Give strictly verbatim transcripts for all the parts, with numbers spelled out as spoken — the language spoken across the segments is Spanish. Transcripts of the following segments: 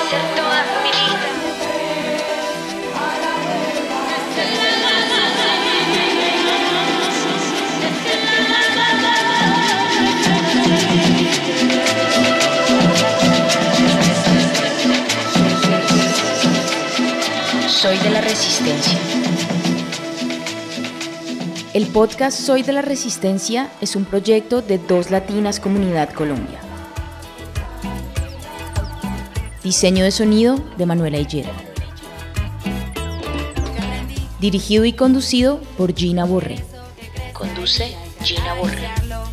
toda mi vida. Soy de la Resistencia. El podcast Soy de la Resistencia es un proyecto de Dos Latinas Comunidad Colombia. Diseño de sonido de Manuela Higuera. Dirigido y conducido por Gina Borré. Conduce Gina Borré.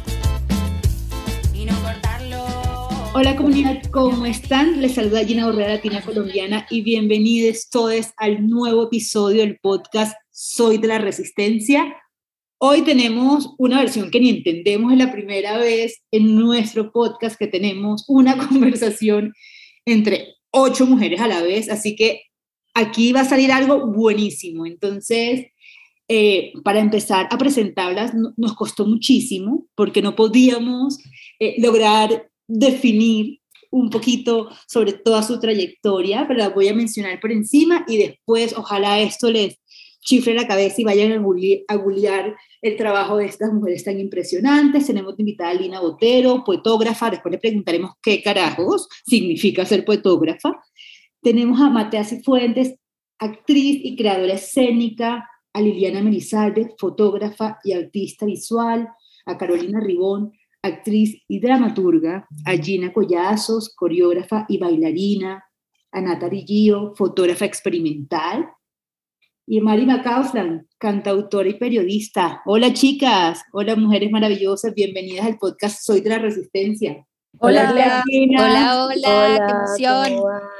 Hola comunidad, ¿cómo están? Les saluda Gina Borré, Latina Colombiana, y bienvenidos todos al nuevo episodio del podcast Soy de la Resistencia. Hoy tenemos una versión que ni entendemos, es la primera vez en nuestro podcast que tenemos una conversación entre ocho mujeres a la vez, así que aquí va a salir algo buenísimo. Entonces, eh, para empezar a presentarlas, no, nos costó muchísimo porque no podíamos eh, lograr definir un poquito sobre toda su trayectoria, pero la voy a mencionar por encima y después ojalá esto les chifre la cabeza y vayan a googlear el trabajo de estas mujeres tan impresionantes. Tenemos invitada a Lina Botero, poetógrafa, después le preguntaremos qué carajos significa ser poetógrafa. Tenemos a Matea Cifuentes, actriz y creadora escénica, a Liliana Melizalde, fotógrafa y artista visual, a Carolina Ribón, actriz y dramaturga, a Gina Collazos, coreógrafa y bailarina, a Natalie Gio, fotógrafa experimental, y a Mari McCausland, cantautora y periodista. Hola chicas, hola mujeres maravillosas, bienvenidas al podcast Soy de la Resistencia. Hola, hola, hola, hola, qué emoción.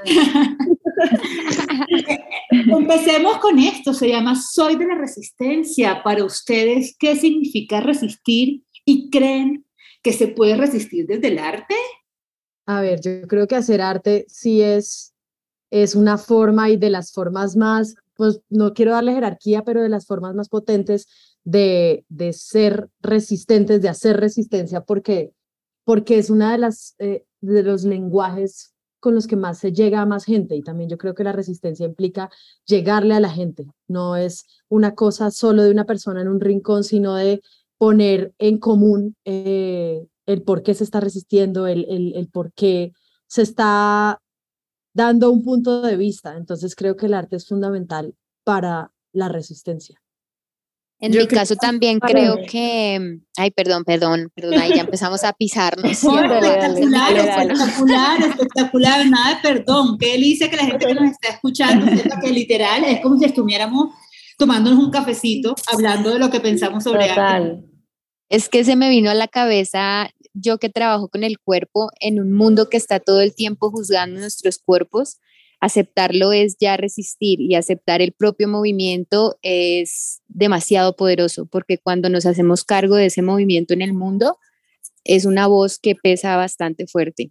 Empecemos con esto, se llama Soy de la Resistencia. Para ustedes, ¿qué significa resistir? ¿Y creen que se puede resistir desde el arte? A ver, yo creo que hacer arte sí es, es una forma y de las formas más, pues no quiero darle jerarquía, pero de las formas más potentes de, de ser resistentes, de hacer resistencia, porque, porque es una de las eh, de los lenguajes con los que más se llega a más gente, y también yo creo que la resistencia implica llegarle a la gente, no es una cosa solo de una persona en un rincón, sino de poner en común eh, el por qué se está resistiendo, el, el, el por qué se está dando un punto de vista. Entonces creo que el arte es fundamental para la resistencia. En Yo mi creo caso también creo que, ay, perdón, perdón, perdón, ahí ya empezamos a pisarnos. No, espectacular, espectacular, espectacular, nada de perdón. Qué delicia que la gente que nos está escuchando sepa que literal es como si estuviéramos tomándonos un cafecito, hablando de lo que pensamos sobre Total. arte. Es que se me vino a la cabeza, yo que trabajo con el cuerpo, en un mundo que está todo el tiempo juzgando nuestros cuerpos, aceptarlo es ya resistir, y aceptar el propio movimiento es demasiado poderoso, porque cuando nos hacemos cargo de ese movimiento en el mundo, es una voz que pesa bastante fuerte.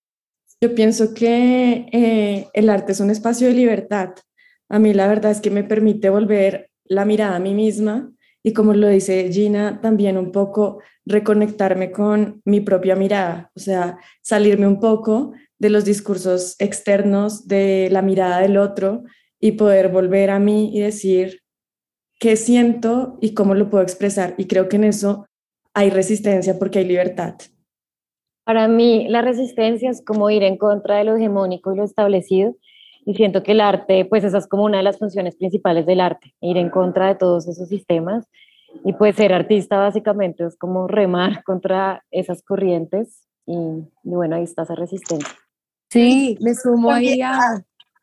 Yo pienso que eh, el arte es un espacio de libertad. A mí la verdad es que me permite volver la mirada a mí misma y, como lo dice Gina, también un poco reconectarme con mi propia mirada, o sea, salirme un poco de los discursos externos, de la mirada del otro, y poder volver a mí y decir qué siento y cómo lo puedo expresar. Y creo que en eso hay resistencia porque hay libertad. Para mí la resistencia es como ir en contra de lo hegemónico y lo establecido, y siento que el arte, pues esa es como una de las funciones principales del arte, ir en contra de todos esos sistemas, y pues ser artista básicamente es como remar contra esas corrientes, y, y bueno, ahí está esa resistencia. Sí, me sumo ahí a...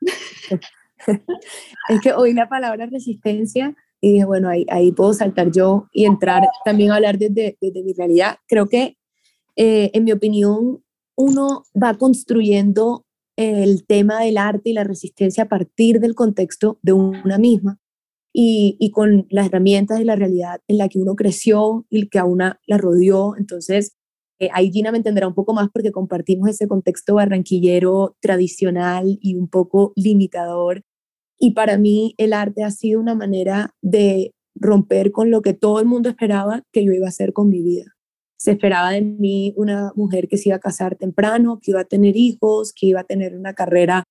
Es que oí la palabra resistencia y dije, bueno, ahí, ahí puedo saltar yo y entrar también a hablar desde, desde mi realidad. Creo que, eh, en mi opinión, uno va construyendo el tema del arte y la resistencia a partir del contexto de una misma y, y con las herramientas de la realidad en la que uno creció y que a una la rodeó. Entonces, Eh, ahí Gina me entenderá un poco más porque compartimos ese contexto barranquillero tradicional y un poco limitador. Y para mí el arte ha sido una manera de romper con lo que todo el mundo esperaba que yo iba a hacer con mi vida. Se esperaba de mí una mujer que se iba a casar temprano, que iba a tener hijos, que iba a tener una carrera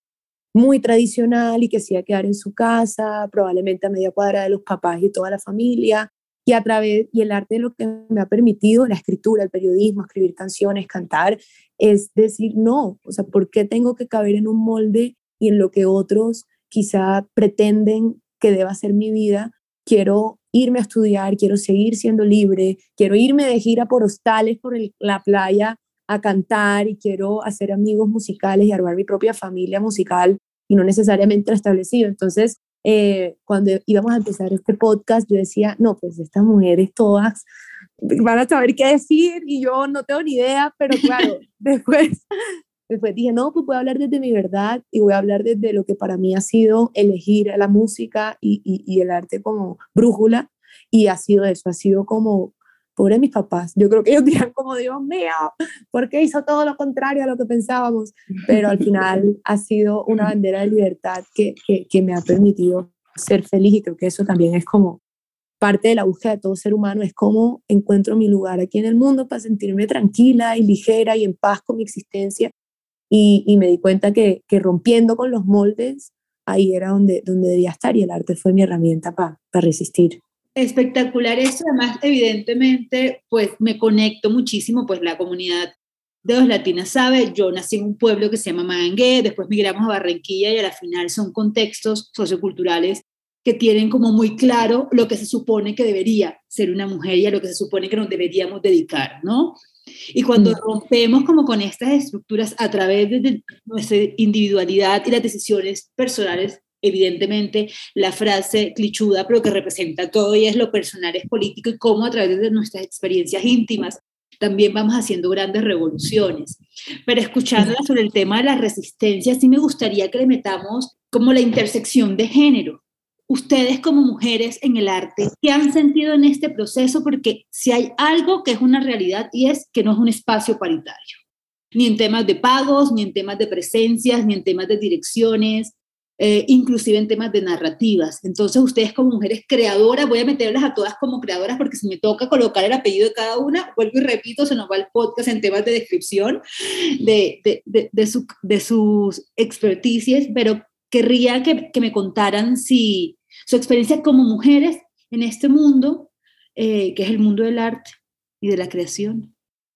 muy tradicional y que se iba a quedar en su casa, probablemente a media cuadra de los papás y toda la familia. Y a través, y el arte lo que me ha permitido, la escritura, el periodismo, escribir canciones, cantar, es decir, no, o sea, ¿por qué tengo que caber en un molde y en lo que otros quizá pretenden que deba ser mi vida? Quiero irme a estudiar, quiero seguir siendo libre, quiero irme de gira por hostales, por el, la playa a cantar, y quiero hacer amigos musicales y armar mi propia familia musical y no necesariamente lo establecido. Entonces, eh, cuando íbamos a empezar este podcast, yo decía, no, pues estas mujeres todas van a saber qué decir y yo no tengo ni idea, pero claro, después, después dije, no, pues voy a hablar desde mi verdad y voy a hablar desde lo que para mí ha sido elegir la música y, y, y el arte como brújula, y ha sido eso, ha sido como, pobre mis papás, yo creo que ellos dirán como, Dios mío, ¿por qué hizo todo lo contrario a lo que pensábamos? Pero al final ha sido una bandera de libertad que, que, que me ha permitido ser feliz, y creo que eso también es como parte de la búsqueda de todo ser humano, es cómo encuentro mi lugar aquí en el mundo para sentirme tranquila y ligera y en paz con mi existencia, y, y me di cuenta que, que rompiendo con los moldes, ahí era donde, donde debía estar, y el arte fue mi herramienta para pa resistir. Espectacular esto, además evidentemente pues me conecto muchísimo, pues la comunidad de Dos Latinas sabe, yo nací en un pueblo que se llama Mangué, después migramos a Barranquilla y a la final son contextos socioculturales que tienen como muy claro lo que se supone que debería ser una mujer y a lo que se supone que nos deberíamos dedicar, ¿no? Y cuando mm. rompemos como con estas estructuras a través de nuestra individualidad y las decisiones personales, evidentemente la frase clichuda, pero que representa todo y es lo personal, es político, y cómo a través de nuestras experiencias íntimas también vamos haciendo grandes revoluciones. Pero escuchándola sobre el tema de la resistencia, sí me gustaría que le metamos como la intersección de género. Ustedes como mujeres en el arte, ¿qué han sentido en este proceso? Porque si hay algo que es una realidad, y es que no es un espacio paritario, ni en temas de pagos, ni en temas de presencias, ni en temas de direcciones, Eh, inclusive en temas de narrativas. Entonces ustedes como mujeres creadoras, voy a meterlas a todas como creadoras porque si me toca colocar el apellido de cada una, vuelvo y repito, se nos va el podcast en temas de descripción de, de, de, de, su, de sus experticias, pero querría que, que me contaran si su experiencia como mujeres en este mundo, eh, que es el mundo del arte y de la creación.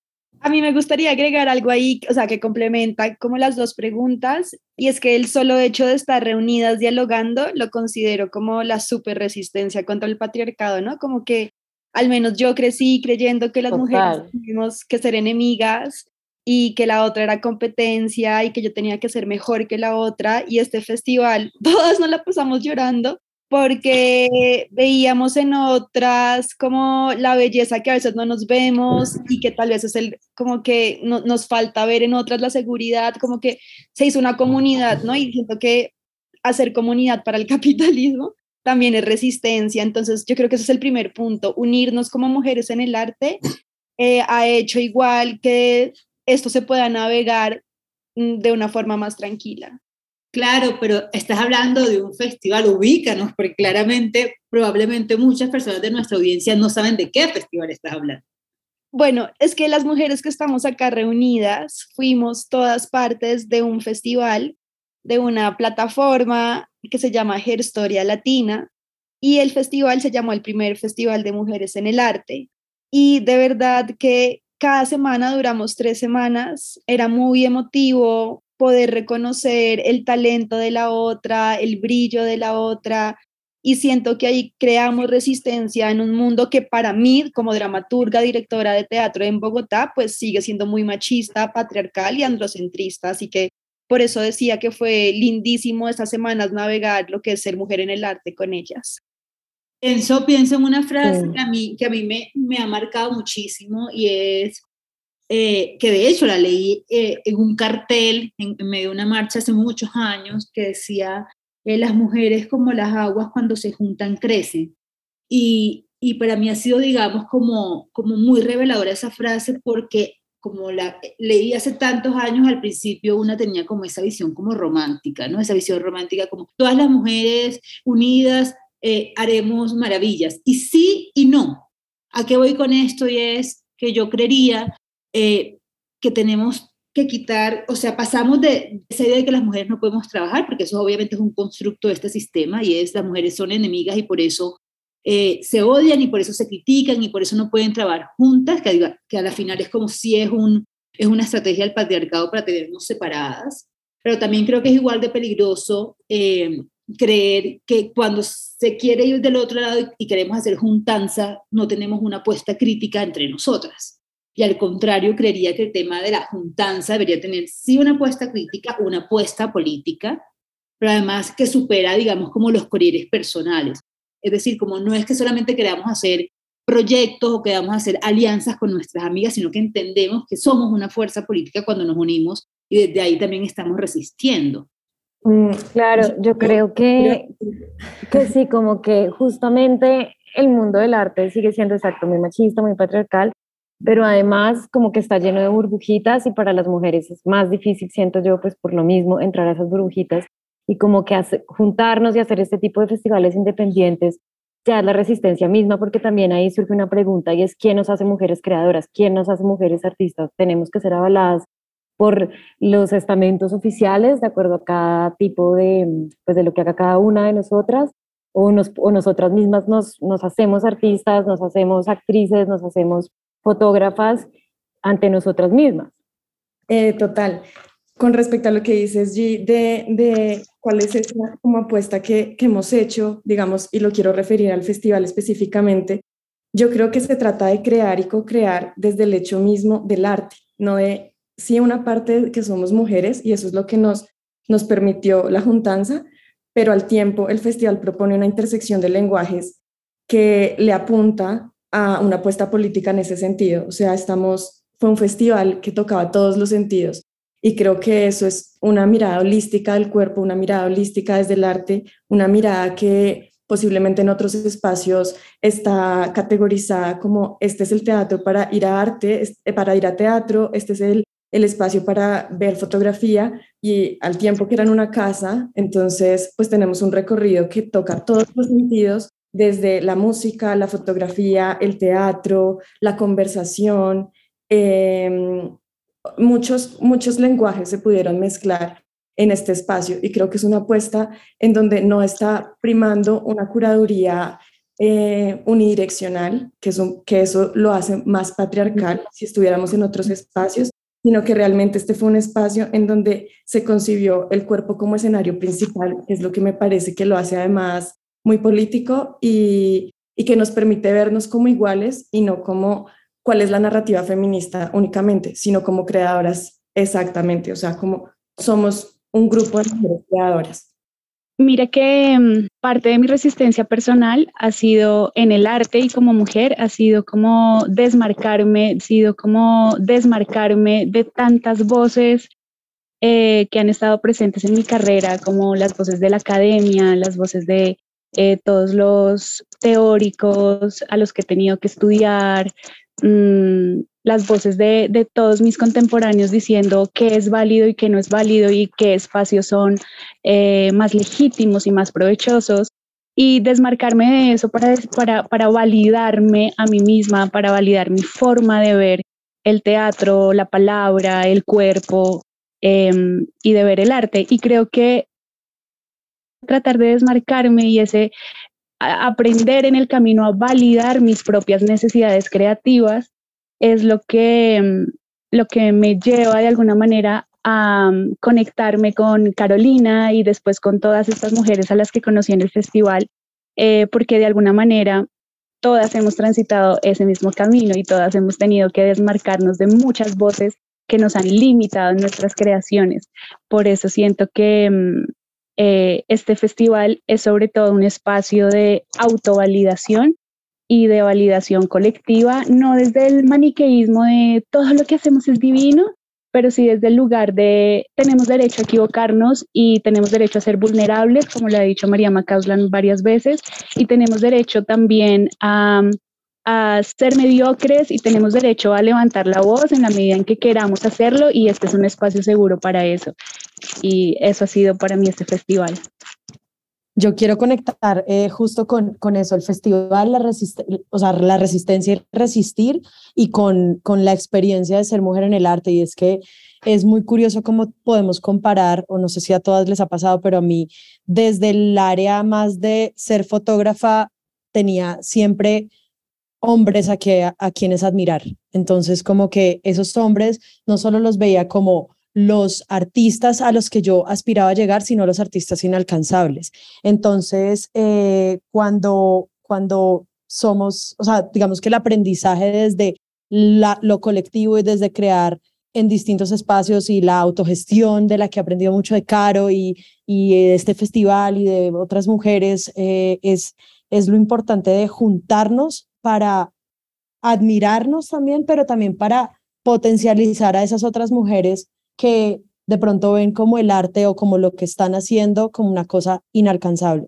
A mí me gustaría agregar algo ahí, o sea, que complementa como las dos preguntas, y es que el solo hecho de estar reunidas dialogando lo considero como la super resistencia contra el patriarcado, ¿no? Como que al menos yo crecí creyendo que las Total. mujeres teníamos que ser enemigas y que la otra era competencia y que yo tenía que ser mejor que la otra, y este festival todas nos la pasamos llorando porque veíamos en otras como la belleza que a veces no nos vemos y que tal vez es el, como que no, nos falta ver en otras la seguridad, como que se hizo una comunidad, ¿no? Y siento que hacer comunidad para el capitalismo también es resistencia, entonces yo creo que ese es el primer punto, unirnos como mujeres en el arte eh, ha hecho igual que esto se pueda navegar de una forma más tranquila. Claro, pero estás hablando de un festival, ubícanos, porque claramente, probablemente muchas personas de nuestra audiencia no saben de qué festival estás hablando. Bueno, es que las mujeres que estamos acá reunidas fuimos todas partes de un festival, de una plataforma que se llama Herstoria Latina, y el festival se llamó el primer Festival de Mujeres en el Arte. Y de verdad que cada semana, duramos tres semanas, era muy emotivo poder reconocer el talento de la otra, el brillo de la otra, y siento que ahí creamos resistencia en un mundo que para mí, como dramaturga, directora de teatro en Bogotá, pues sigue siendo muy machista, patriarcal y androcentrista, así que por eso decía que fue lindísimo estas semanas navegar lo que es ser mujer en el arte con ellas. Enzo, pienso en una frase sí. que a mí, que a mí me, me ha marcado muchísimo, y es Eh, que de hecho la leí eh, en un cartel en, en medio de una marcha hace muchos años, que decía eh, las mujeres como las aguas cuando se juntan crecen, y, y para mí ha sido, digamos, como, como muy reveladora esa frase, porque como la leí hace tantos años, al principio una tenía como esa visión como romántica, ¿no? Esa visión romántica como todas las mujeres unidas eh, haremos maravillas, y sí y no. ¿A qué voy con esto? Y es que yo creería Eh, que tenemos que quitar, o sea, pasamos de esa idea de que las mujeres no podemos trabajar, porque eso obviamente es un constructo de este sistema, y es las mujeres son enemigas y por eso eh, se odian y por eso se critican y por eso no pueden trabajar juntas, que, que a la final es como si es, un, es una estrategia del patriarcado para tenernos separadas. Pero también creo que es igual de peligroso eh, creer que cuando se quiere ir del otro lado y, y queremos hacer juntanza, no tenemos una apuesta crítica entre nosotras. Y al contrario, creería que el tema de la juntanza debería tener sí una apuesta crítica, una apuesta política, pero además que supera, digamos, como los correres personales. Es decir, como no es que solamente queramos hacer proyectos o queramos hacer alianzas con nuestras amigas, sino que entendemos que somos una fuerza política cuando nos unimos y desde ahí también estamos resistiendo. Mm, claro, yo creo que, que sí, como que justamente el mundo del arte sigue siendo exacto, muy machista, muy patriarcal, pero además como que está lleno de burbujitas y para las mujeres es más difícil, siento yo, pues por lo mismo, entrar a esas burbujitas y como que hace, juntarnos y hacer este tipo de festivales independientes ya es la resistencia misma, porque también ahí surge una pregunta y es ¿quién nos hace mujeres creadoras? ¿Quién nos hace mujeres artistas? Tenemos que ser avaladas por los estamentos oficiales de acuerdo a cada tipo de, pues de lo que haga cada una de nosotras, o, nos, o nosotras mismas nos, nos hacemos artistas, nos hacemos actrices, nos hacemos fotógrafas ante nosotras mismas. Eh, total. Con respecto a lo que dices, G, de, de cuál es esa como apuesta que, que hemos hecho, digamos, y lo quiero referir al festival específicamente, yo creo que se trata de crear y co-crear desde el hecho mismo del arte, no de, sí, una parte que somos mujeres, y eso es lo que nos, nos permitió la juntanza, pero al tiempo el festival propone una intersección de lenguajes que le apunta a una apuesta política en ese sentido. O sea, estamos, fue un festival que tocaba todos los sentidos y creo que eso es una mirada holística del cuerpo, una mirada holística desde el arte, una mirada que posiblemente en otros espacios está categorizada como este es el teatro para ir a arte, para ir a teatro, este es el, el espacio para ver fotografía, y al tiempo que era en una casa, entonces pues tenemos un recorrido que toca todos los sentidos, desde la música, la fotografía, el teatro, la conversación, eh, muchos, muchos lenguajes se pudieron mezclar en este espacio, y creo que es una apuesta en donde no está primando una curaduría eh, unidireccional, que, es un, que eso lo hace más patriarcal si estuviéramos en otros espacios, sino que realmente este fue un espacio en donde se concibió el cuerpo como escenario principal, que es lo que me parece que lo hace además muy político y, y que nos permite vernos como iguales y no como cuál es la narrativa feminista únicamente, sino como creadoras exactamente, o sea, como somos un grupo de mujeres creadoras. Mira que um, parte de mi resistencia personal ha sido en el arte y como mujer, ha sido como desmarcarme, ha sido como desmarcarme de tantas voces eh, que han estado presentes en mi carrera, como las voces de la academia, las voces de eh, todos los teóricos a los que he tenido que estudiar, mmm, las voces de, de todos mis contemporáneos diciendo qué es válido y qué no es válido y qué espacios son eh, más legítimos y más provechosos, y desmarcarme de eso para, para, para validarme a mí misma, para validar mi forma de ver el teatro, la palabra, el cuerpo eh, y de ver el arte. Y creo que tratar de desmarcarme y ese a aprender en el camino a validar mis propias necesidades creativas es lo que, lo que me lleva de alguna manera a um, conectarme con Carolina y después con todas estas mujeres a las que conocí en el festival, eh, porque de alguna manera todas hemos transitado ese mismo camino y todas hemos tenido que desmarcarnos de muchas voces que nos han limitado en nuestras creaciones. Por eso siento que um, eh, este festival es sobre todo un espacio de autovalidación y de validación colectiva, no desde el maniqueísmo de todo lo que hacemos es divino, pero sí desde el lugar de tenemos derecho a equivocarnos y tenemos derecho a ser vulnerables, como lo ha dicho María Macauslan varias veces, y tenemos derecho también a, a ser mediocres y tenemos derecho a levantar la voz en la medida en que queramos hacerlo, y este es un espacio seguro para eso. Y eso ha sido para mí este festival. Yo quiero conectar eh, justo con, con eso, el festival, la, resist o sea, la resistencia y resistir, y con, con la experiencia de ser mujer en el arte. Y es que es muy curioso cómo podemos comparar, o no sé si a todas les ha pasado, pero a mí, desde el área más de ser fotógrafa, tenía siempre hombres a, que, a, a quienes admirar. Entonces, como que esos hombres no solo los veía como los artistas a los que yo aspiraba a llegar, sino los artistas inalcanzables. Entonces, eh, cuando, cuando somos, o sea, digamos que el aprendizaje desde la, lo colectivo y desde crear en distintos espacios, y la autogestión de la que he aprendido mucho de Caro y, y de este festival y de otras mujeres, eh, es, es lo importante de juntarnos para admirarnos también, pero también para potencializar a esas otras mujeres que de pronto ven como el arte o como lo que están haciendo como una cosa inalcanzable.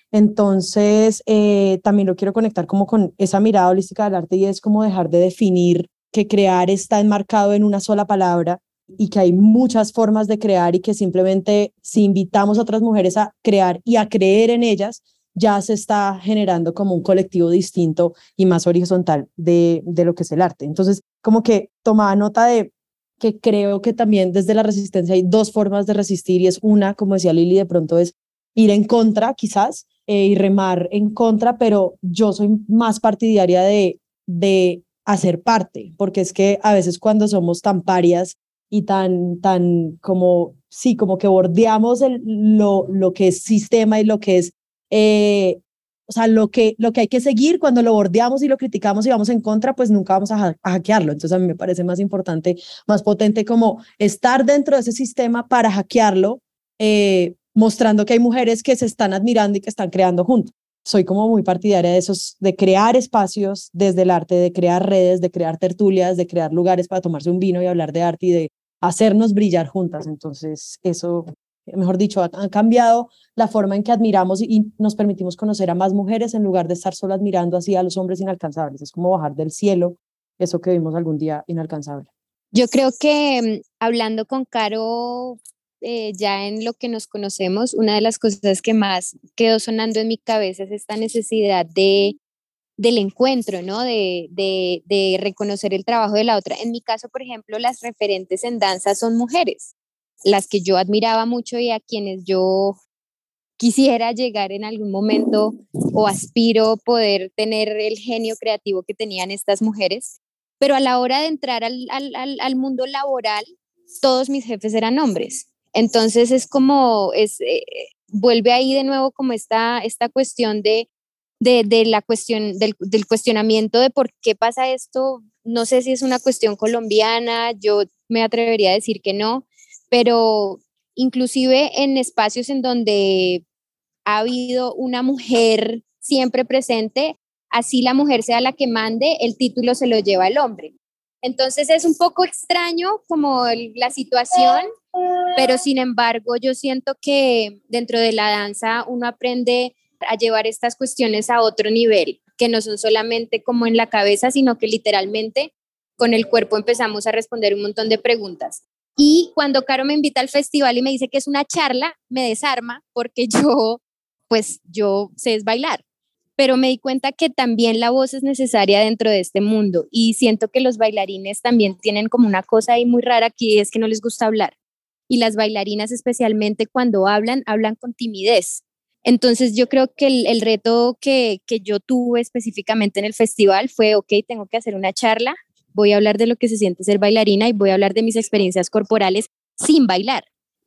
Entonces, eh, también lo quiero conectar como con esa mirada holística del arte, y es como dejar de definir que crear está enmarcado en una sola palabra, y que hay muchas formas de crear, y que simplemente si invitamos a otras mujeres a crear y a creer en ellas, ya se está generando como un colectivo distinto y más horizontal de, de lo que es el arte. Entonces, como que tomaba nota de que creo que también desde la resistencia hay dos formas de resistir, y es una, como decía Lili, de pronto es ir en contra quizás, eh, y remar en contra, pero yo soy más partidaria de, de hacer parte, porque es que a veces cuando somos tan parias y tan, tan como, sí, como que bordeamos el, lo, lo que es sistema y lo que es Eh, o sea, lo que, lo que hay que seguir, cuando lo bordeamos y lo criticamos y vamos en contra, pues nunca vamos a, ha a hackearlo. Entonces a mí me parece más importante, más potente como estar dentro de ese sistema para hackearlo, eh, mostrando que hay mujeres que se están admirando y que están creando juntos. Soy como muy partidaria de esos, de crear espacios desde el arte, de crear redes, de crear tertulias, de crear lugares para tomarse un vino y hablar de arte y de hacernos brillar juntas. Entonces eso, mejor dicho, ha, ha cambiado la forma en que admiramos y, y nos permitimos conocer a más mujeres, en lugar de estar solo admirando así a los hombres inalcanzables. Es como bajar del cielo eso que vimos algún día inalcanzable. Yo creo que hablando con Caro, eh, ya en lo que nos conocemos, una de las cosas que más quedó sonando en mi cabeza es esta necesidad de, del encuentro, ¿no? De, de, de reconocer el trabajo de la otra. En mi caso, por ejemplo, las referentes en danza son mujeres, las que yo admiraba mucho y a quienes yo quisiera llegar en algún momento, o aspiro poder tener el genio creativo que tenían estas mujeres, pero a la hora de entrar al, al, al mundo laboral, todos mis jefes eran hombres. Entonces es como, es, eh, vuelve ahí de nuevo como esta, esta cuestión de, de, de la cuestión, del, del cuestionamiento de por qué pasa esto. No sé si es una cuestión colombiana, yo me atrevería a decir que no, pero inclusive en espacios en donde ha habido una mujer siempre presente, así la mujer sea la que mande, el título se lo lleva el hombre. Entonces es un poco extraño como el, la situación, pero sin embargo yo siento que dentro de la danza uno aprende a llevar estas cuestiones a otro nivel, que no son solamente como en la cabeza, sino que literalmente con el cuerpo empezamos a responder un montón de preguntas. Y cuando Caro me invita al festival y me dice que es una charla, me desarma, porque yo, pues yo sé es bailar, pero me di cuenta que también la voz es necesaria dentro de este mundo, y siento que los bailarines también tienen como una cosa ahí muy rara, que es que no les gusta hablar, y las bailarinas especialmente cuando hablan, hablan con timidez. Entonces yo creo que el, el reto que, que yo tuve específicamente en el festival fue, ok, tengo que hacer una charla, voy a hablar de lo que se siente ser bailarina y voy a hablar de mis experiencias corporales sin bailar.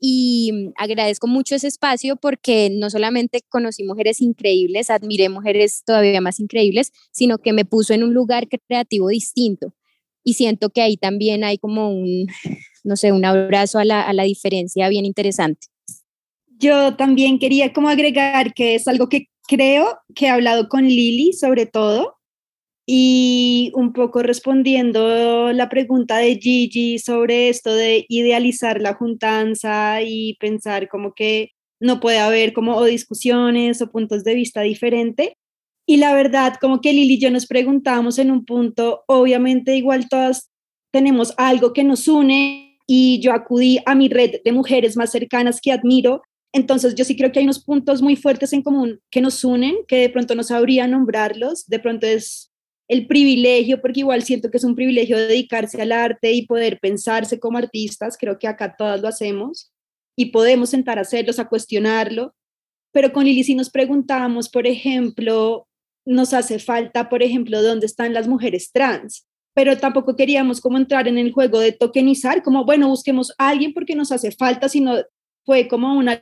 Y agradezco mucho ese espacio, porque no solamente conocí mujeres increíbles, admiré mujeres todavía más increíbles, sino que me puso en un lugar creativo distinto. Y siento que ahí también hay como un, no sé, un abrazo a la, a la diferencia bien interesante. Yo también quería como agregar que es algo que creo que he hablado con Lili sobre todo, y un poco respondiendo la pregunta de Gigi sobre esto de idealizar la juntanza y pensar como que no puede haber como o discusiones o puntos de vista diferentes. Y la verdad, como que Lili y yo nos preguntábamos en un punto, obviamente igual todas tenemos algo que nos une, y yo acudí a mi red de mujeres más cercanas que admiro. Entonces yo sí creo que hay unos puntos muy fuertes en común que nos unen, que de pronto no sabría nombrarlos, de pronto es el privilegio, porque igual siento que es un privilegio dedicarse al arte y poder pensarse como artistas, creo que acá todas lo hacemos y podemos sentar a hacerlos, a cuestionarlo, pero con Lili sí nos preguntamos, por ejemplo, nos hace falta, por ejemplo, dónde están las mujeres trans, pero tampoco queríamos como entrar en el juego de tokenizar, como bueno, busquemos a alguien porque nos hace falta, sino fue como una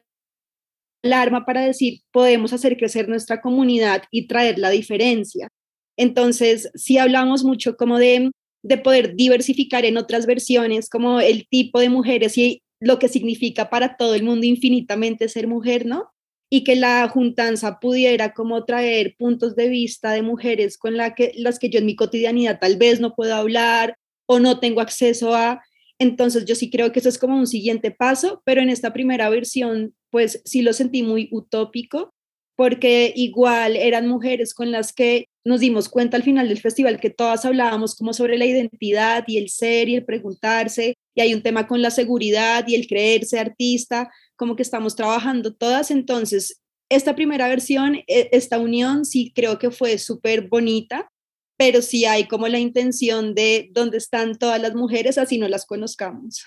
alarma para decir, podemos hacer crecer nuestra comunidad y traer la diferencia. Entonces, sí hablamos mucho como de, de poder diversificar en otras versiones, como el tipo de mujeres y lo que significa para todo el mundo infinitamente ser mujer, ¿no? Y que la juntanza pudiera como traer puntos de vista de mujeres con la que, las que yo en mi cotidianidad tal vez no puedo hablar o no tengo acceso a. Entonces yo sí creo que eso es como un siguiente paso, pero en esta primera versión pues sí lo sentí muy utópico, porque igual eran mujeres con las que nos dimos cuenta al final del festival que todas hablábamos como sobre la identidad y el ser y el preguntarse, y hay un tema con la seguridad y el creerse artista, como que estamos trabajando todas. Entonces esta primera versión, esta unión sí creo que fue súper bonita, pero sí hay como la intención de dónde están todas las mujeres, así no las conozcamos.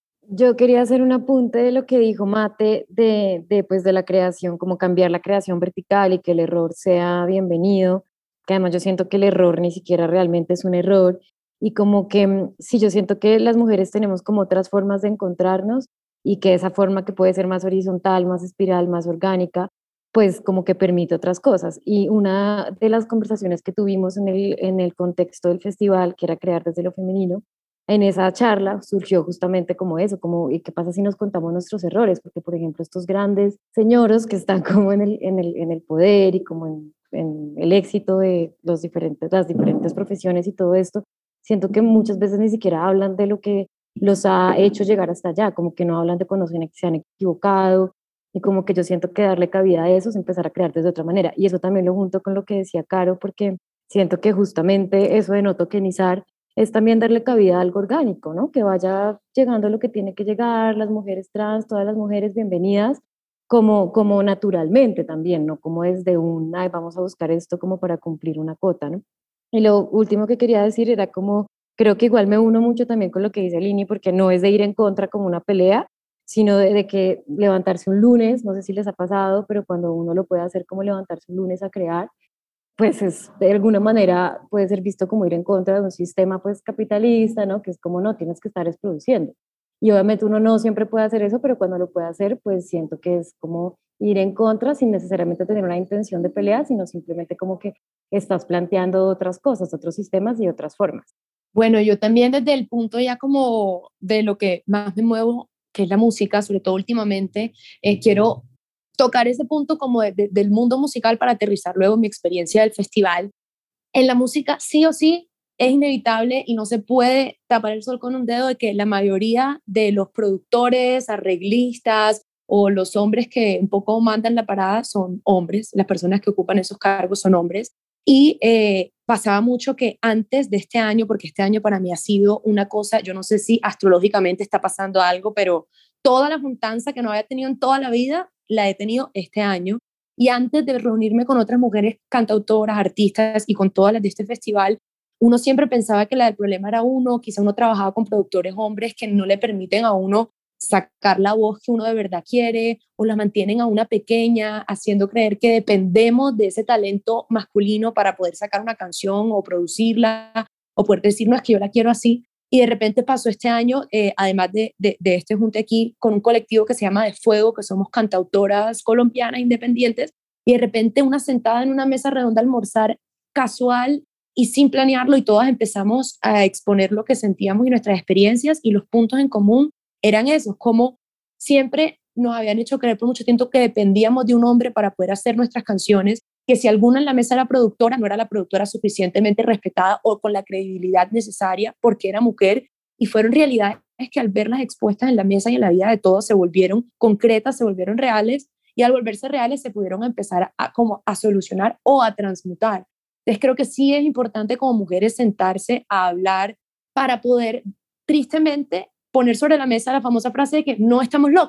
Yo quería hacer un apunte de lo que dijo Mate de, de, pues, de la creación, como cambiar la creación vertical y que el error sea bienvenido, que además yo siento que el error ni siquiera realmente es un error, y como que sí, yo siento que las mujeres tenemos como otras formas de encontrarnos y que esa forma que puede ser más horizontal, más espiral, más orgánica, pues como que permite otras cosas. Y una de las conversaciones que tuvimos en el, en el contexto del festival, que era crear desde lo femenino, en esa charla surgió justamente como eso, como ¿y qué pasa si nos contamos nuestros errores? Porque, por ejemplo, estos grandes señoros que están como en el, en el, en el poder y como en, en el éxito de los diferentes, las diferentes profesiones y todo esto, siento que muchas veces ni siquiera hablan de lo que los ha hecho llegar hasta allá, como que no hablan de cuando se han equivocado, y como que yo siento que darle cabida a eso es empezar a crear desde otra manera. Y eso también lo junto con lo que decía Caro, porque siento que justamente eso de no tokenizar es también darle cabida a algo orgánico, ¿no? Que vaya llegando lo que tiene que llegar, las mujeres trans, todas las mujeres bienvenidas, como, como naturalmente también, ¿no? Como desde un, ay, vamos a buscar esto como para cumplir una cuota, ¿no? Y lo último que quería decir era como, creo que igual me uno mucho también con lo que dice Lini, porque no es de ir en contra como una pelea, sino de, de que levantarse un lunes, no sé si les ha pasado, pero cuando uno lo puede hacer como levantarse un lunes a crear, pues es de alguna manera puede ser visto como ir en contra de un sistema pues capitalista, ¿no? Que es como no, tienes que estar es produciendo. Y obviamente uno no siempre puede hacer eso, pero cuando lo puede hacer, pues siento que es como ir en contra sin necesariamente tener una intención de pelea, sino simplemente como que estás planteando otras cosas, otros sistemas y otras formas. Bueno, yo también desde el punto ya como de lo que más me muevo, que es la música, sobre todo últimamente, eh, quiero tocar ese punto como de, de, del mundo musical para aterrizar luego mi experiencia del festival. En la música sí o sí es inevitable y no se puede tapar el sol con un dedo de que la mayoría de los productores, arreglistas o los hombres que un poco mandan la parada son hombres, las personas que ocupan esos cargos son hombres. Y eh, pasaba mucho que antes de este año, porque este año para mí ha sido una cosa, yo no sé si astrológicamente está pasando algo, pero toda la juntanza que no había tenido en toda la vida, la he tenido este año. Y antes de reunirme con otras mujeres cantautoras, artistas y con todas las de este festival, uno siempre pensaba que la del problema era uno, quizá uno trabajaba con productores hombres que no le permiten a uno sacar la voz que uno de verdad quiere, o la mantienen a una pequeña, haciendo creer que dependemos de ese talento masculino para poder sacar una canción o producirla, o poder decir, no, es que yo la quiero así. Y de repente pasó este año, eh, además de, de, de este junte aquí, con un colectivo que se llama De Fuego, que somos cantautoras colombianas independientes, y de repente una sentada en una mesa redonda a almorzar casual y sin planearlo, y todas empezamos a exponer lo que sentíamos y nuestras experiencias, y los puntos en común eran esos, como siempre nos habían hecho creer por mucho tiempo que dependíamos de un hombre para poder hacer nuestras canciones, que si alguna en la mesa era productora, no era la productora suficientemente respetada o con la credibilidad necesaria porque era mujer, y fueron realidades que al verlas expuestas en la mesa y en la vida de todos se volvieron concretas, se volvieron reales, y al volverse reales se pudieron empezar a, como a solucionar o a transmutar. Entonces creo que sí es importante como mujeres sentarse a hablar para poder, tristemente, poner sobre la mesa la famosa frase de que no estamos locas,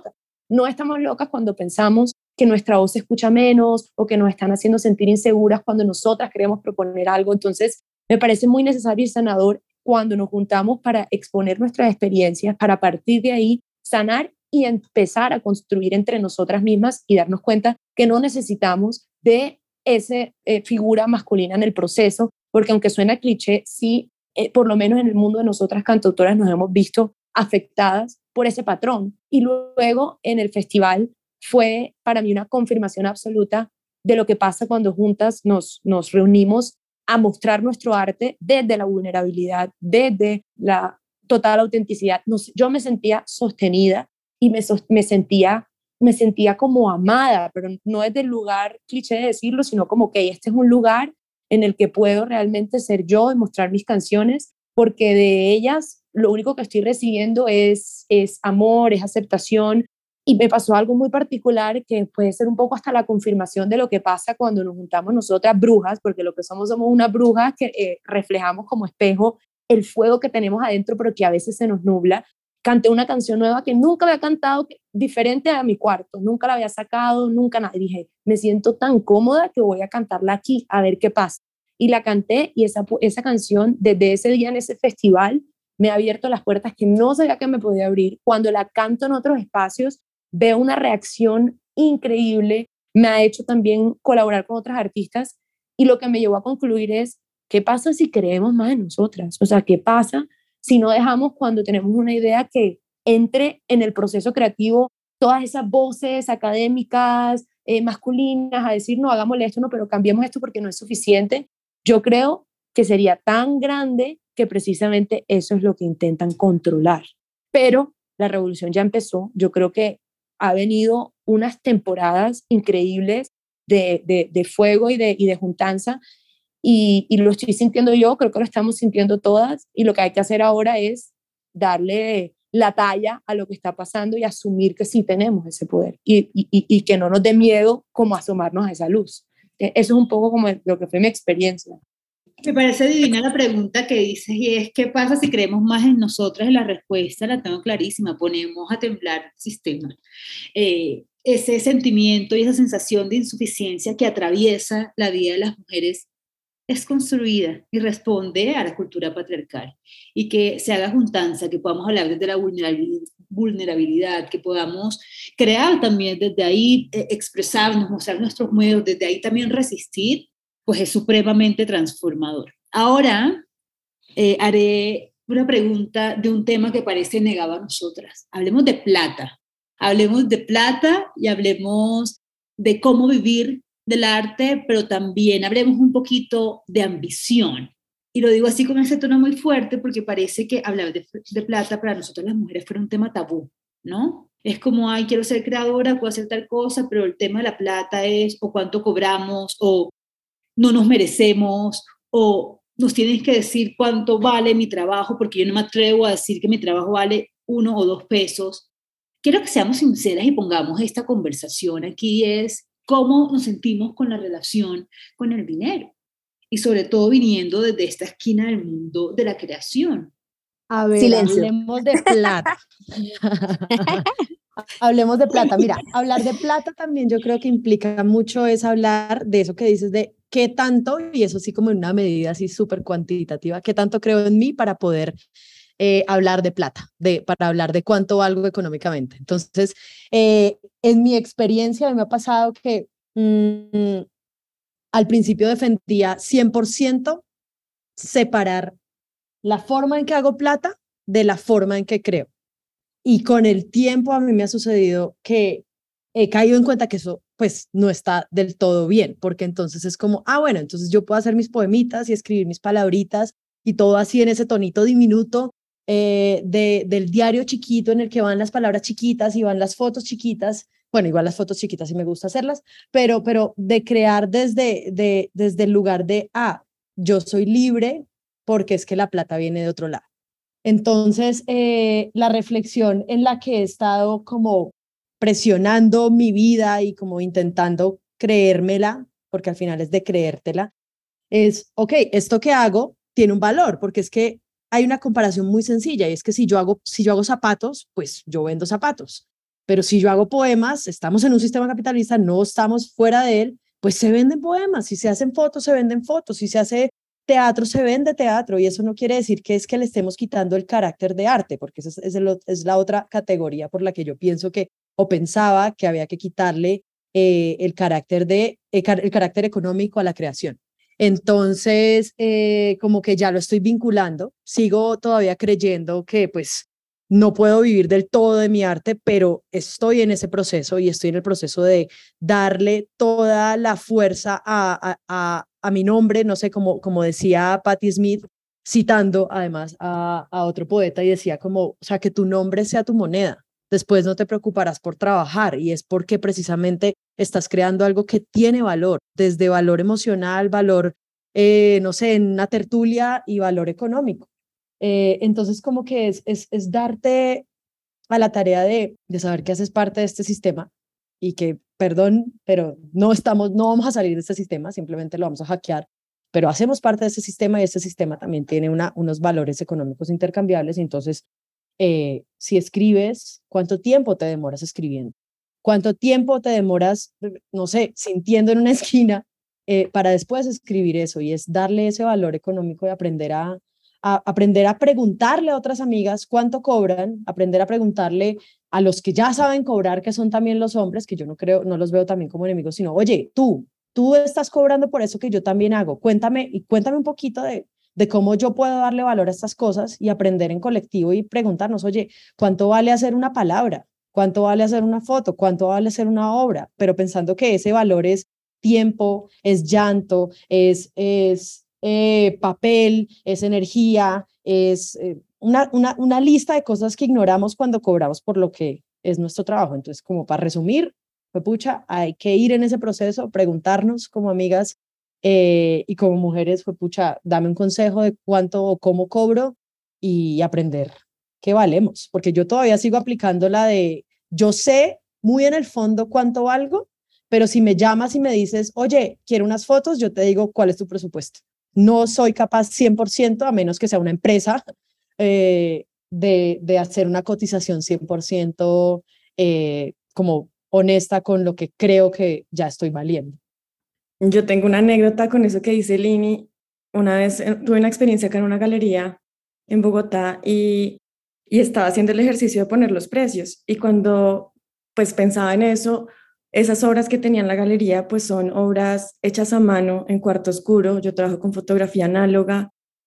no estamos locas cuando pensamos que nuestra voz se escucha menos o que nos están haciendo sentir inseguras cuando nosotras queremos proponer algo. Entonces, me parece muy necesario y sanador cuando nos juntamos para exponer nuestras experiencias, para a partir de ahí sanar y empezar a construir entre nosotras mismas y darnos cuenta que no necesitamos de esa eh, figura masculina en el proceso, porque aunque suena cliché, sí, eh, por lo menos en el mundo de nosotras cantautoras nos hemos visto afectadas por ese patrón. Y luego en el festival fue para mí una confirmación absoluta de lo que pasa cuando juntas nos, nos reunimos a mostrar nuestro arte desde la vulnerabilidad, desde la total autenticidad. Nos, yo me sentía sostenida y me, me, sentía, me sentía como amada, pero no desde el lugar cliché de decirlo, sino como que este es un lugar en el que puedo realmente ser yo y mostrar mis canciones, porque de ellas lo único que estoy recibiendo es, es amor, es aceptación. Y me pasó algo muy particular que puede ser un poco hasta la confirmación de lo que pasa cuando nos juntamos nosotras brujas, porque lo que somos somos unas brujas que eh, reflejamos como espejo el fuego que tenemos adentro, pero que a veces se nos nubla. Canté una canción nueva que nunca había cantado, diferente a mi cuarto, nunca la había sacado, nunca nada. Dije, me siento tan cómoda que voy a cantarla aquí, a ver qué pasa. Y la canté, y esa, esa canción, desde ese día en ese festival, me ha abierto las puertas que no sabía que me podía abrir. Cuando la canto en otros espacios, veo una reacción increíble, me ha hecho también colaborar con otras artistas, y lo que me llevó a concluir es, ¿qué pasa si creemos más en nosotras? O sea, ¿qué pasa si no dejamos cuando tenemos una idea que entre en el proceso creativo todas esas voces académicas, eh, masculinas, a decir, no, hagámosle esto, no, pero cambiemos esto porque no es suficiente? Yo creo que sería tan grande que precisamente eso es lo que intentan controlar. Pero la revolución ya empezó. Yo creo que ha venido unas temporadas increíbles de, de, de fuego y de, y de juntanza, y, y lo estoy sintiendo yo, creo que lo estamos sintiendo todas, y lo que hay que hacer ahora es darle la talla a lo que está pasando y asumir que sí tenemos ese poder, y, y, y que no nos dé miedo como asomarnos a esa luz. Eso es un poco como lo que fue mi experiencia. Me parece divina la pregunta que dices, y es, ¿qué pasa si creemos más en nosotras? La respuesta la tengo clarísima, ponemos a temblar el sistema. Eh, ese sentimiento y esa sensación de insuficiencia que atraviesa la vida de las mujeres es construida y responde a la cultura patriarcal, y que se haga juntanza, que podamos hablar desde la vulnerabilidad, que podamos crear también desde ahí, eh, expresarnos, mostrar nuestros medios, desde ahí también resistir, pues es supremamente transformador. Ahora eh, haré una pregunta de un tema que parece negado a nosotras. Hablemos de plata, hablemos de plata y hablemos de cómo vivir del arte, pero también hablemos un poquito de ambición. Y lo digo así con ese tono muy fuerte porque parece que hablar de, de plata para nosotras las mujeres fuera un tema tabú, ¿no? Es como, ay, quiero ser creadora, puedo hacer tal cosa, pero el tema de la plata es o cuánto cobramos, o no nos merecemos, o nos tienes que decir cuánto vale mi trabajo, porque yo no me atrevo a decir que mi trabajo vale uno o dos pesos. Quiero que seamos sinceras y pongamos esta conversación aquí, es cómo nos sentimos con la relación con el dinero, y sobre todo viniendo desde esta esquina del mundo de la creación. A ver, Silencio. Hablemos de plata. Hablemos de plata. Mira, hablar de plata también yo creo que implica mucho es hablar de eso que dices de qué tanto, y eso sí como en una medida así súper cuantitativa, qué tanto creo en mí para poder eh, hablar de plata, de, para hablar de cuánto valgo económicamente. Entonces, eh, en mi experiencia me ha pasado que mmm, al principio defendía cien por ciento separar la forma en que hago plata de la forma en que creo. Y con el tiempo a mí me ha sucedido que he caído en cuenta que eso pues no está del todo bien, porque entonces es como, ah, bueno, entonces yo puedo hacer mis poemitas y escribir mis palabritas y todo así en ese tonito diminuto eh, de, del diario chiquito en el que van las palabras chiquitas y van las fotos chiquitas. Bueno, igual las fotos chiquitas sí me gusta hacerlas, pero, pero de crear desde, de, desde el lugar de, ah, yo soy libre porque es que la plata viene de otro lado. Entonces, eh, la reflexión en la que he estado como presionando mi vida y como intentando creérmela, porque al final es de creértela, es, ok, esto que hago tiene un valor, porque es que hay una comparación muy sencilla, y es que si yo hago, si yo hago zapatos, pues yo vendo zapatos. Pero si yo hago poemas, estamos en un sistema capitalista, no estamos fuera de él, pues se venden poemas, si se hacen fotos, se venden fotos, si se hace teatro, se vende teatro, y eso no quiere decir que es que le estemos quitando el carácter de arte, porque esa es, es, el, es la otra categoría por la que yo pienso que, o pensaba que había que quitarle eh, el, carácter de, el, el carácter económico a la creación. Entonces, eh, como que ya lo estoy vinculando, sigo todavía creyendo que pues no puedo vivir del todo de mi arte, pero estoy en ese proceso y estoy en el proceso de darle toda la fuerza a, a, a, a mi nombre, no sé, como, como decía Patti Smith, citando además a, a otro poeta y decía como, o sea, que tu nombre sea tu moneda, después no te preocuparás por trabajar y es porque precisamente estás creando algo que tiene valor, desde valor emocional, valor, eh, no sé, en una tertulia y valor económico. Eh, entonces, como que es, es, es darte a la tarea de, de saber que haces parte de este sistema y que, perdón, pero no, estamos, no vamos a salir de este sistema, simplemente lo vamos a hackear, pero hacemos parte de este sistema y este sistema también tiene una, unos valores económicos intercambiables. Entonces, eh, si escribes, ¿cuánto tiempo te demoras escribiendo? ¿Cuánto tiempo te demoras, no sé, sintiendo en una esquina eh, para después escribir eso? Y es darle ese valor económico y aprender a A aprender a preguntarle a otras amigas cuánto cobran, aprender a preguntarle a los que ya saben cobrar, que son también los hombres, que yo no creo, no los veo también como enemigos, sino, oye, tú, tú estás cobrando por eso que yo también hago, cuéntame y cuéntame un poquito de, de cómo yo puedo darle valor a estas cosas y aprender en colectivo y preguntarnos, oye, ¿cuánto vale hacer una palabra? ¿Cuánto vale hacer una foto? ¿Cuánto vale hacer una obra? Pero pensando que ese valor es tiempo, es llanto, es... es Eh, papel, es energía, es eh, una, una, una lista de cosas que ignoramos cuando cobramos por lo que es nuestro trabajo. Entonces, como para resumir, pues pucha, hay que ir en ese proceso, preguntarnos como amigas eh, y como mujeres, pues pucha, dame un consejo de cuánto o cómo cobro y aprender qué valemos, porque yo todavía sigo aplicando la de, yo sé muy en el fondo cuánto valgo, pero si me llamas y me dices, oye, quiero unas fotos, yo te digo cuál es tu presupuesto. No soy capaz cien por ciento, a menos que sea una empresa, eh, de, de hacer una cotización cien por ciento eh, como honesta con lo que creo que ya estoy valiendo. Yo tengo una anécdota con eso que dice Lini. Una vez eh, tuve una experiencia acá en una galería en Bogotá y, y estaba haciendo el ejercicio de poner los precios. Y cuando pues pensaba en eso, esas obras que tenía en la galería pues son obras hechas a mano en cuarto oscuro. Yo trabajo con fotografía análoga,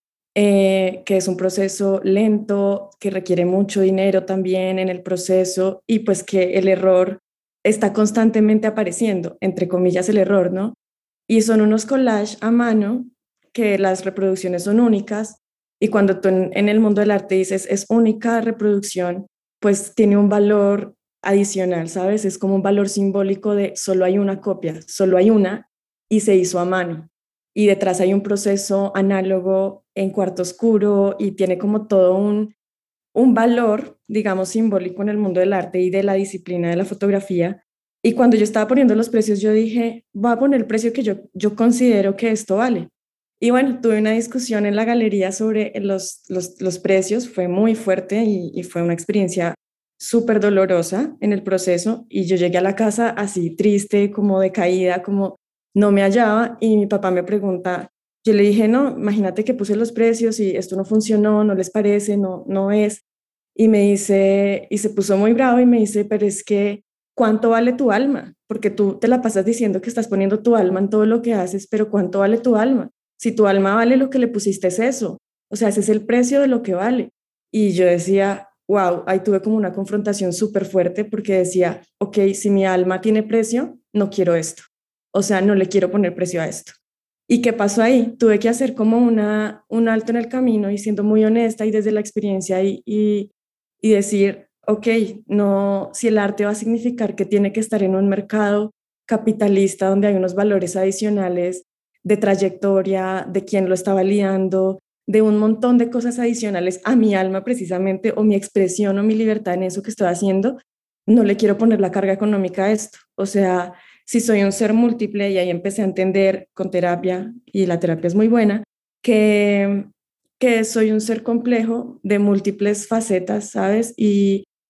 eh, que es un proceso lento, que requiere mucho dinero también en el proceso y pues que el error está constantemente apareciendo, entre comillas el error, ¿no? Y son unos collages a mano que las reproducciones son únicas y cuando tú en, en el mundo del arte dices es única reproducción, pues tiene un valor adicional, ¿sabes? Es como un valor simbólico de solo hay una copia, solo hay una y se hizo a mano. Y detrás hay un proceso análogo en cuarto oscuro y tiene como todo un, un valor, digamos, simbólico en el mundo del arte y de la disciplina de la fotografía. Y cuando yo estaba poniendo los precios, yo dije, voy a poner el precio que yo, yo considero que esto vale. Y bueno, tuve una discusión en la galería sobre los, los, los precios, fue muy fuerte y, y fue una experiencia súper dolorosa en el proceso. Y yo llegué a la casa así triste, como decaída, como no me hallaba. Y mi papá me pregunta, yo le dije, no, imagínate que puse los precios y esto no funcionó, no les parece, no, no es. Y me dice, y se puso muy bravo y me dice, pero es que ¿cuánto vale tu alma? Porque tú te la pasas diciendo que estás poniendo tu alma en todo lo que haces, pero ¿cuánto vale tu alma? Si tu alma vale lo que le pusiste es eso. O sea, ese es el precio de lo que vale. Y yo decía, wow, ahí tuve como una confrontación súper fuerte porque decía, ok, si mi alma tiene precio, no quiero esto. O sea, no le quiero poner precio a esto. ¿Y qué pasó ahí? Tuve que hacer como una, un alto en el camino y siendo muy honesta y desde la experiencia y, y, y decir, ok, no, si el arte va a significar que tiene que estar en un mercado capitalista donde hay unos valores adicionales de trayectoria, de quién lo está validando, de un montón de cosas adicionales a mi alma precisamente, o mi expresión o mi libertad en eso que estoy haciendo, no le quiero poner la carga económica a esto. O sea, si soy un ser múltiple, y ahí empecé a entender con terapia, y la terapia es muy buena, que, que soy un ser complejo de múltiples facetas, ¿sabes? Y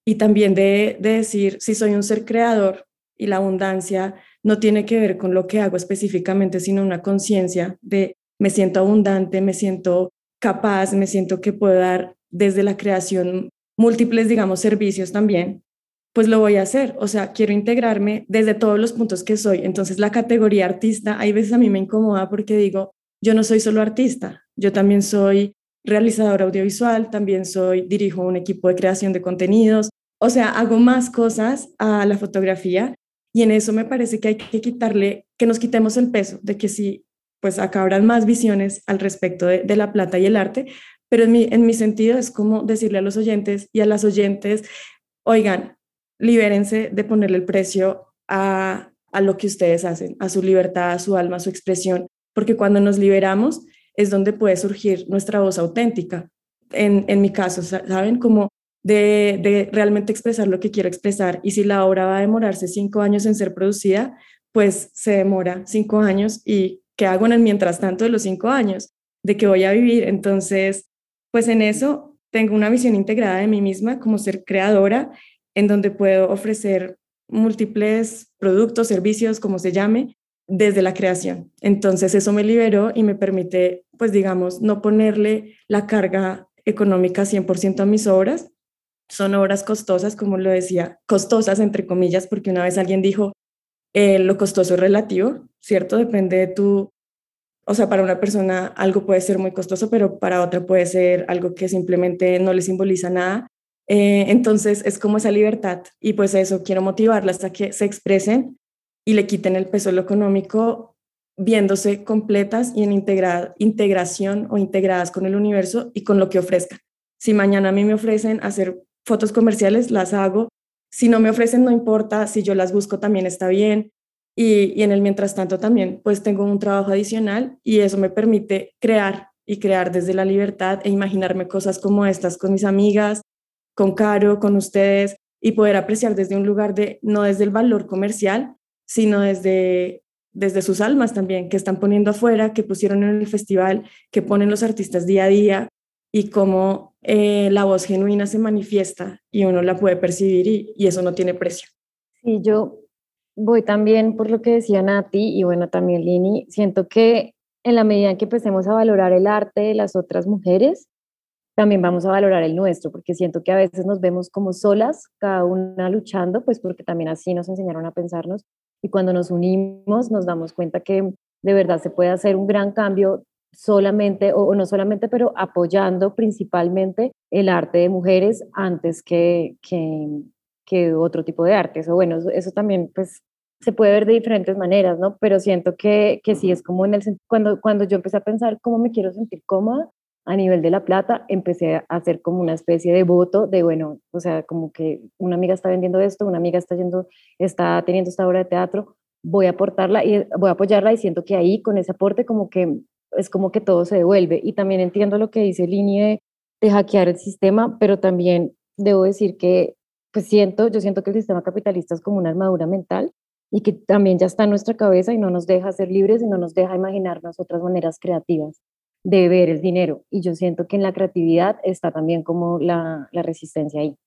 y también de, de decir si soy un ser creador y la abundancia no tiene que ver con lo que hago específicamente, sino una conciencia de me siento abundante, me siento capaz, me siento que puedo dar desde la creación múltiples, digamos, servicios también, pues lo voy a hacer. O sea, quiero integrarme desde todos los puntos que soy. Entonces la categoría artista, hay veces a mí me incomoda porque digo, yo no soy solo artista, yo también soy realizadora audiovisual, también soy, dirijo un equipo de creación de contenidos, o sea, hago más cosas a la fotografía y en eso me parece que hay que quitarle, que nos quitemos el peso de que sí, pues acá habrán más visiones al respecto de, de la plata y el arte, pero en mi, en mi sentido es como decirle a los oyentes y a las oyentes, oigan, libérense de ponerle el precio a, a lo que ustedes hacen, a su libertad, a su alma, a su expresión, porque cuando nos liberamos es donde puede surgir nuestra voz auténtica. En, en mi caso, ¿saben? Como de, de realmente expresar lo que quiero expresar. Y si la obra va a demorarse cinco años en ser producida, pues se demora cinco años. ¿Y qué hago en el mientras tanto de los cinco años? ¿De qué voy a vivir? Entonces, pues en eso tengo una visión integrada de mí misma como ser creadora, en donde puedo ofrecer múltiples productos, servicios, como se llame, desde la creación. Entonces eso me liberó y me permite, pues digamos, no ponerle la carga económica cien por ciento a mis obras. Son obras costosas, como lo decía, costosas entre comillas, porque una vez alguien dijo, eh, lo costoso es relativo, ¿cierto? Depende de tu, o sea, para una persona algo puede ser muy costoso, pero para otra puede ser algo que simplemente no le simboliza nada. Eh, entonces es como esa libertad y pues eso, quiero motivarlas a que se expresen y le quiten el peso lo económico, viéndose completas y en integra integración o integradas con el universo y con lo que ofrezcan. Si mañana a mí me ofrecen hacer fotos comerciales, las hago. Si no me ofrecen, no importa. Si yo las busco, también está bien. Y, y en el mientras tanto también, pues tengo un trabajo adicional y eso me permite crear y crear desde la libertad e imaginarme cosas como estas con mis amigas, con Caro, con ustedes y poder apreciar desde un lugar de, no desde el valor comercial, sino desde, desde sus almas también, que están poniendo afuera, que pusieron en el festival, que ponen los artistas día a día y cómo eh, la voz genuina se manifiesta y uno la puede percibir y, y eso no tiene precio. Sí, yo voy también por lo que decía Nati y bueno, también Lini, siento que en la medida en que empecemos a valorar el arte de las otras mujeres, también vamos a valorar el nuestro, porque siento que a veces nos vemos como solas, cada una luchando, pues porque también así nos enseñaron a pensarnos, y cuando nos unimos nos damos cuenta que de verdad se puede hacer un gran cambio solamente, o, o no solamente, pero apoyando principalmente el arte de mujeres antes que, que, que otro tipo de arte. Eso, bueno, eso, eso también pues se puede ver de diferentes maneras, ¿no? Pero siento que, que sí es como en el cuando, cuando yo empecé a pensar cómo me quiero sentir cómoda, a nivel de la plata, empecé a hacer como una especie de voto de, bueno, o sea, como que una amiga está vendiendo esto, una amiga está yendo, está teniendo esta obra de teatro, voy a aportarla y voy a apoyarla y siento que ahí con ese aporte como que es como que todo se devuelve. Y también entiendo lo que dice Lini de, de hackear el sistema, pero también debo decir que pues siento, yo siento que el sistema capitalista es como una armadura mental y que también ya está en nuestra cabeza y no nos deja ser libres y no nos deja imaginarnos otras maneras creativas de ver el dinero. Y yo siento que en la creatividad está también como la, la resistencia ahí.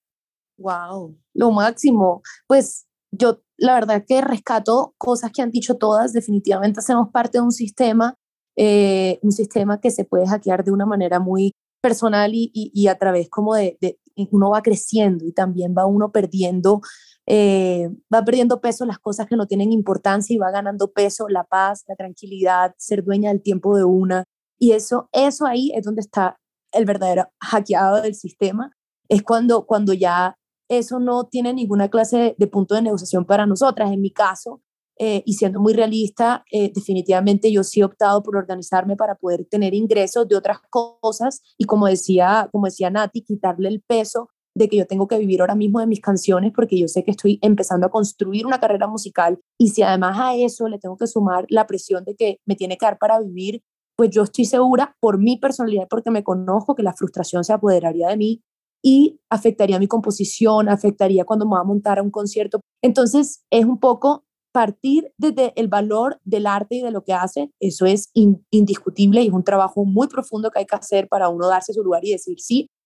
Wow, lo máximo. Pues yo la verdad que rescato cosas que han dicho todas. Definitivamente hacemos parte de un sistema, eh, un sistema que se puede hackear de una manera muy personal y, y, y a través como de, de, uno va creciendo y también va uno perdiendo, eh, va perdiendo peso las cosas que no tienen importancia y va ganando peso la paz, la tranquilidad, ser dueña del tiempo de una. Y eso, eso ahí es donde está el verdadero hackeado del sistema, es cuando, cuando ya eso no tiene ninguna clase de, de punto de negociación para nosotras. En mi caso, eh, y siendo muy realista, eh, definitivamente yo sí he optado por organizarme para poder tener ingresos de otras cosas y como decía, como decía Nati, quitarle el peso de que yo tengo que vivir ahora mismo de mis canciones porque yo sé que estoy empezando a construir una carrera musical y si además a eso le tengo que sumar la presión de que me tiene que dar para vivir, pues yo estoy segura por mi personalidad, porque me conozco, que la frustración se apoderaría de mí y afectaría mi composición, afectaría cuando me voy a montar a un concierto. Entonces es un poco partir desde el valor del arte y de lo que hace, eso es in, indiscutible y es un trabajo muy profundo que hay que hacer para uno darse su lugar y decir, sí,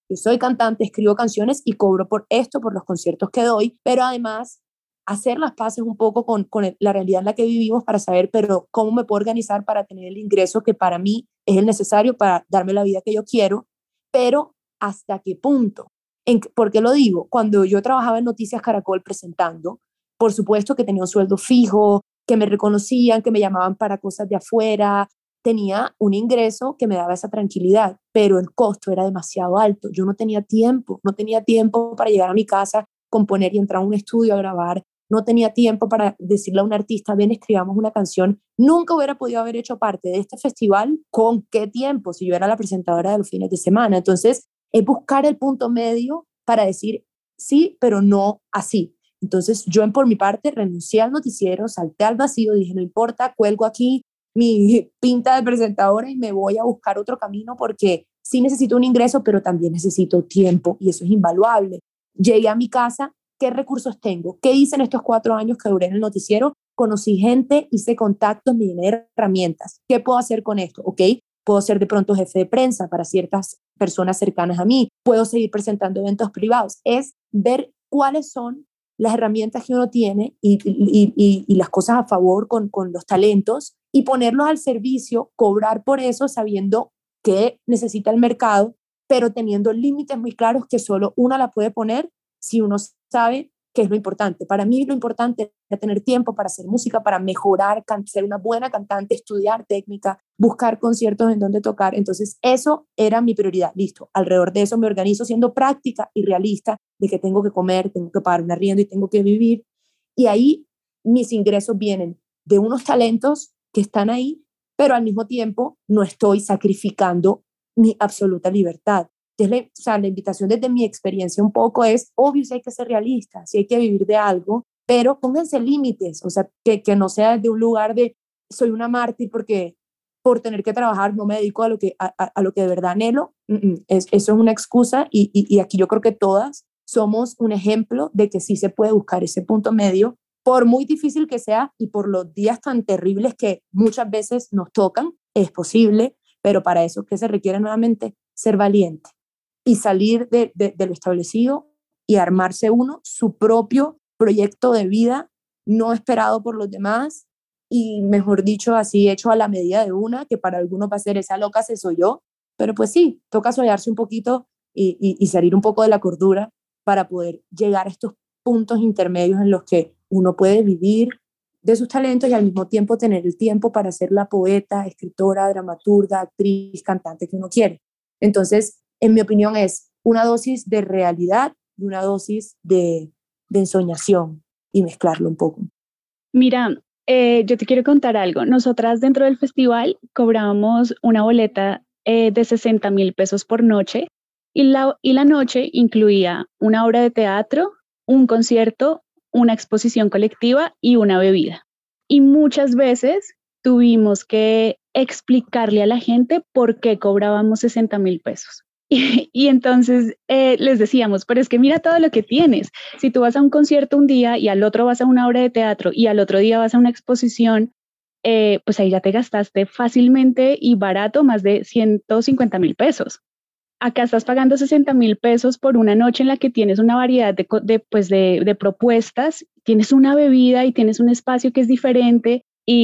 yo soy cantante, escribo canciones y cobro por esto, por los conciertos que doy, pero además hacer las paces un poco con, con el, la realidad en la que vivimos para saber, pero cómo me puedo organizar para tener el ingreso que para mí es el necesario para darme la vida que yo quiero, pero ¿hasta qué punto? ¿En, ¿Por qué lo digo? Cuando yo trabajaba en Noticias Caracol presentando, por supuesto que tenía un sueldo fijo, que me reconocían, que me llamaban para cosas de afuera, tenía un ingreso que me daba esa tranquilidad, pero el costo era demasiado alto. Yo no tenía tiempo, no tenía tiempo para llegar a mi casa, componer y entrar a un estudio a grabar. No tenía tiempo para decirle a un artista, ven, escribamos una canción. Nunca hubiera podido haber hecho parte de este festival. ¿Con qué tiempo? Si yo era la presentadora de los fines de semana. Entonces, es buscar el punto medio para decir sí, pero no así. Entonces, yo por mi parte renuncié al noticiero, salté al vacío, dije, no importa, cuelgo aquí mi pinta de presentadora y me voy a buscar otro camino porque sí necesito un ingreso, pero también necesito tiempo y eso es invaluable. Llegué a mi casa, ¿qué recursos tengo? ¿Qué hice en estos cuatro años que duré en el noticiero? Conocí gente, hice contactos, me llené de herramientas. ¿Qué puedo hacer con esto? ¿Ok? Puedo ser de pronto jefe de prensa para ciertas personas cercanas a mí. Puedo seguir presentando eventos privados. Es ver cuáles son las herramientas que uno tiene y, y, y, y las cosas a favor con, con los talentos y ponerlos al servicio, cobrar por eso sabiendo qué necesita el mercado, pero teniendo límites muy claros que solo una la puede poner si uno sabe qué es lo importante. Para mí lo importante es tener tiempo para hacer música, para mejorar, ser una buena cantante, estudiar técnica, buscar conciertos en donde tocar. Entonces eso era mi prioridad. Listo, alrededor de eso me organizo siendo práctica y realista de que tengo que comer, tengo que pagar un arriendo y tengo que vivir. Y ahí mis ingresos vienen de unos talentos que están ahí, pero al mismo tiempo no estoy sacrificando mi absoluta libertad. Entonces, la, o sea, la invitación desde mi experiencia un poco es, obvio, si hay que ser realista, si hay que vivir de algo, pero pónganse límites, o sea, que, que no sea desde un lugar de soy una mártir porque por tener que trabajar no me dedico a lo que, a, a, a lo que de verdad anhelo. Mm-mm, es, eso es una excusa y, y, y aquí yo creo que todas somos un ejemplo de que sí se puede buscar ese punto medio, por muy difícil que sea y por los días tan terribles que muchas veces nos tocan, es posible, pero para eso que se requiere nuevamente ser valiente y salir de, de, de lo establecido y armarse uno su propio proyecto de vida, no esperado por los demás y, mejor dicho, así hecho a la medida de una, que para algunos va a ser esa loca se soy yo, pero pues sí, toca soñarse un poquito y, y, y salir un poco de la cordura para poder llegar a estos puntos intermedios en los que uno puede vivir de sus talentos y al mismo tiempo tener el tiempo para ser la poeta, escritora, dramaturga, actriz, cantante que uno quiere. Entonces, en mi opinión, es una dosis de realidad y una dosis de, de ensoñación y mezclarlo un poco. Mira, eh, yo te quiero contar algo. Nosotras dentro del festival cobrábamos una boleta eh, de sesenta mil pesos por noche y la, y la noche incluía una obra de teatro, un concierto, una exposición colectiva y una bebida. Y muchas veces tuvimos que explicarle a la gente por qué cobrábamos sesenta mil pesos. Y, y entonces eh, les decíamos, pero es que mira todo lo que tienes. Si tú vas a un concierto un día y al otro vas a una obra de teatro y al otro día vas a una exposición, eh, pues ahí ya te gastaste fácilmente y barato más de ciento cincuenta mil pesos. Acá estás pagando sesenta mil pesos por una noche en la que tienes una variedad de, de, pues de, de propuestas, tienes una bebida y tienes un espacio que es diferente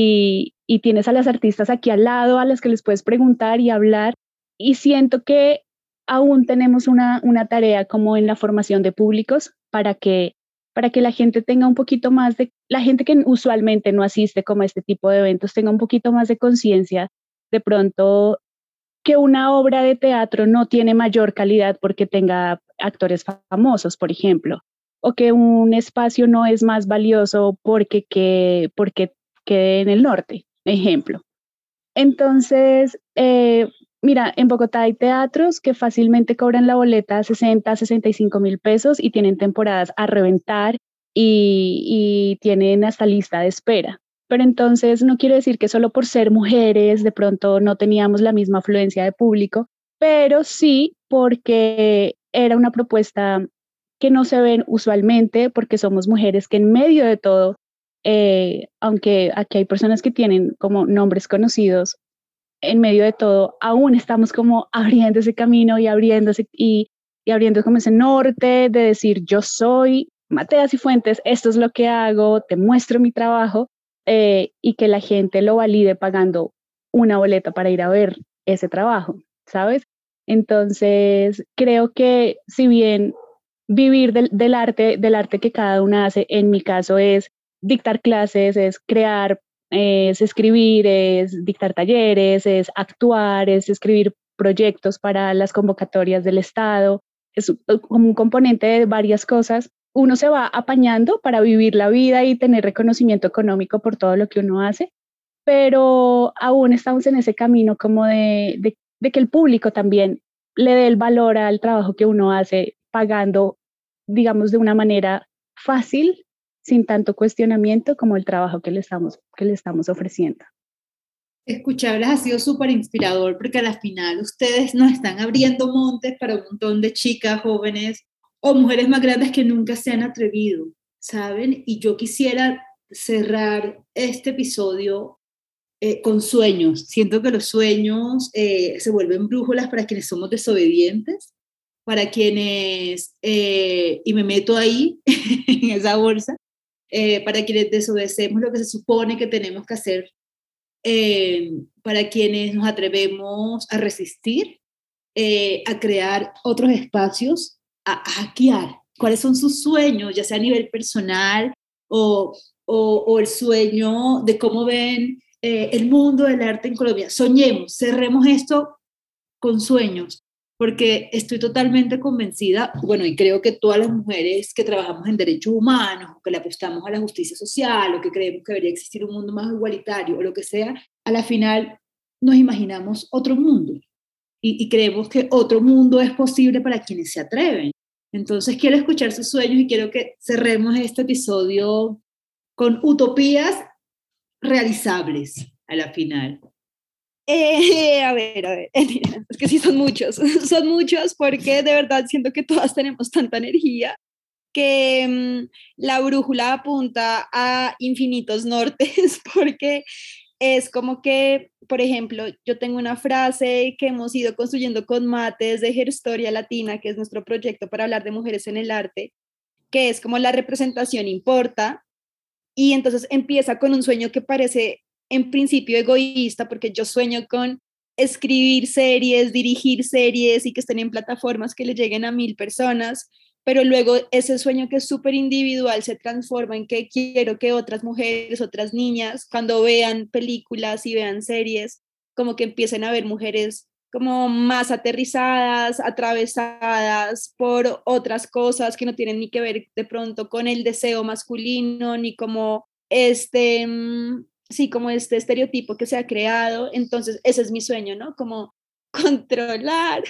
y, y tienes a las artistas aquí al lado a las que les puedes preguntar y hablar. Y siento que aún tenemos una, una tarea como en la formación de públicos para que, para que la gente tenga un poquito más de, la gente que usualmente no asiste como a este tipo de eventos, tenga un poquito más de conciencia de pronto que una obra de teatro no tiene mayor calidad porque tenga actores famosos, por ejemplo, o que un espacio no es más valioso porque, que, porque quede en el norte, ejemplo. Entonces, eh, mira, en Bogotá hay teatros que fácilmente cobran la boleta sesenta, sesenta y cinco mil pesos y tienen temporadas a reventar y, y tienen hasta lista de espera. Pero entonces no quiero decir que solo por ser mujeres de pronto no teníamos la misma afluencia de público, pero sí porque era una propuesta que no se ven usualmente porque somos mujeres que en medio de todo, eh, aunque aquí hay personas que tienen como nombres conocidos, en medio de todo aún estamos como abriendo ese camino y abriéndose y, y abriendo como ese norte de decir yo soy Matea Cifuentes, esto es lo que hago, te muestro mi trabajo eh, y que la gente lo valide pagando una boleta para ir a ver ese trabajo, ¿sabes? Entonces creo que si bien vivir del, del arte, del arte que cada una hace, en mi caso es dictar clases, es crear, es escribir, es dictar talleres, es actuar, es escribir proyectos para las convocatorias del Estado, es como un componente de varias cosas. Uno se va apañando para vivir la vida y tener reconocimiento económico por todo lo que uno hace, pero aún estamos en ese camino como de, de, de que el público también le dé el valor al trabajo que uno hace, pagando, digamos, de una manera fácil, sin tanto cuestionamiento como el trabajo que le estamos, que le estamos ofreciendo. Escucharlas ha sido súper inspirador porque a la final ustedes nos están abriendo montes para un montón de chicas jóvenes o mujeres más grandes que nunca se han atrevido, ¿saben? Y yo quisiera cerrar este episodio eh, con sueños. Siento que los sueños eh, se vuelven brújulas para quienes somos desobedientes, para quienes, eh, y me meto ahí, en esa bolsa, eh, para quienes desobedecemos lo que se supone que tenemos que hacer, eh, para quienes nos atrevemos a resistir, eh, a crear otros espacios, a, a hackear. ¿Cuáles son sus sueños, ya sea a nivel personal o, o, o el sueño de cómo ven eh, el mundo del arte en Colombia? Soñemos, cerremos esto con sueños, porque estoy totalmente convencida, bueno, y creo que todas las mujeres que trabajamos en derechos humanos, o que le apostamos a la justicia social, o que creemos que debería existir un mundo más igualitario, o lo que sea, a la final nos imaginamos otro mundo, y, y creemos que otro mundo es posible para quienes se atreven. Entonces quiero escuchar sus sueños y quiero que cerremos este episodio con utopías realizables a la final. Eh, a ver, a ver, es que sí son muchos, son muchos porque de verdad siento que todas tenemos tanta energía que mmm, la brújula apunta a infinitos nortes porque es como que, por ejemplo, yo tengo una frase que hemos ido construyendo con Mate desde Herstoria Latina, que es nuestro proyecto para hablar de mujeres en el arte, que es como la representación importa, y entonces empieza con un sueño que parece en principio egoísta, porque yo sueño con escribir series, dirigir series y que estén en plataformas que le lleguen a mil personas, pero luego ese sueño que es súper individual se transforma en que quiero que otras mujeres, otras niñas, cuando vean películas y vean series, como que empiecen a ver mujeres como más aterrizadas, atravesadas por otras cosas que no tienen ni que ver de pronto con el deseo masculino, ni como este... sí, como este estereotipo que se ha creado. Entonces ese es mi sueño, ¿no? Como controlar,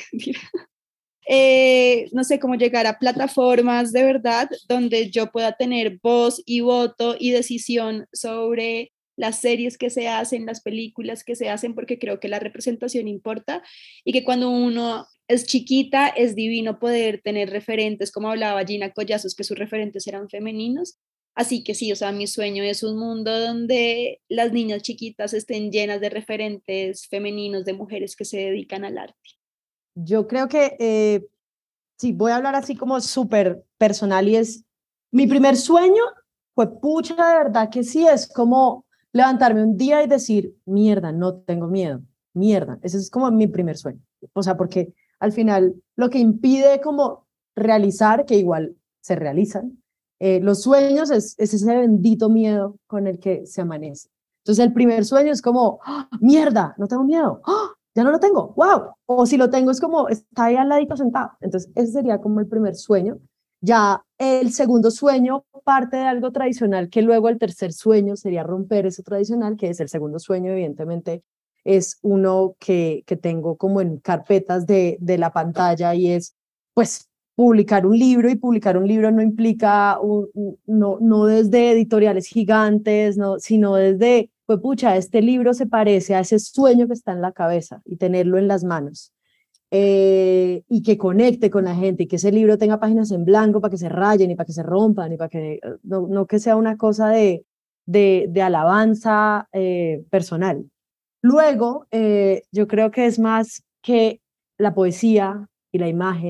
eh, no sé, cómo llegar a plataformas de verdad donde yo pueda tener voz y voto y decisión sobre las series que se hacen, las películas que se hacen, porque creo que la representación importa y que cuando uno es chiquita es divino poder tener referentes, como hablaba Gina Collazos, que sus referentes eran femeninos. Así que sí, o sea, mi sueño es un mundo donde las niñas chiquitas estén llenas de referentes femeninos, de mujeres que se dedican al arte. Yo creo que, eh, sí, voy a hablar así como súper personal y es, mi primer sueño fue, pucha, de verdad que sí, es como levantarme un día y decir, mierda, no tengo miedo, mierda, ese es como mi primer sueño. O sea, porque al final lo que impide como realizar, que igual se realizan, Eh, los sueños es, es ese bendito miedo con el que se amanece. Entonces el primer sueño es como, ¡oh, mierda, no tengo miedo! ¡Oh, ya no lo tengo! ¡Wow! O si lo tengo es como, está ahí al ladito sentado. Entonces ese sería como el primer sueño. Ya el segundo sueño parte de algo tradicional, que luego el tercer sueño sería romper eso tradicional, que es el segundo sueño, evidentemente, es uno que, que tengo como en carpetas de, de la pantalla y es, pues, publicar un libro, y publicar un libro no implica, un, un, no, no desde editoriales gigantes, no, sino desde, pues pucha, este libro se parece a ese sueño que está en la cabeza y tenerlo en las manos, eh, y que conecte con la gente y que ese libro tenga páginas en blanco para que se rayen y para que se rompan y para que no, no que sea una cosa de, de, de alabanza eh, personal. Luego, eh, yo creo que es más que la poesía y la imagen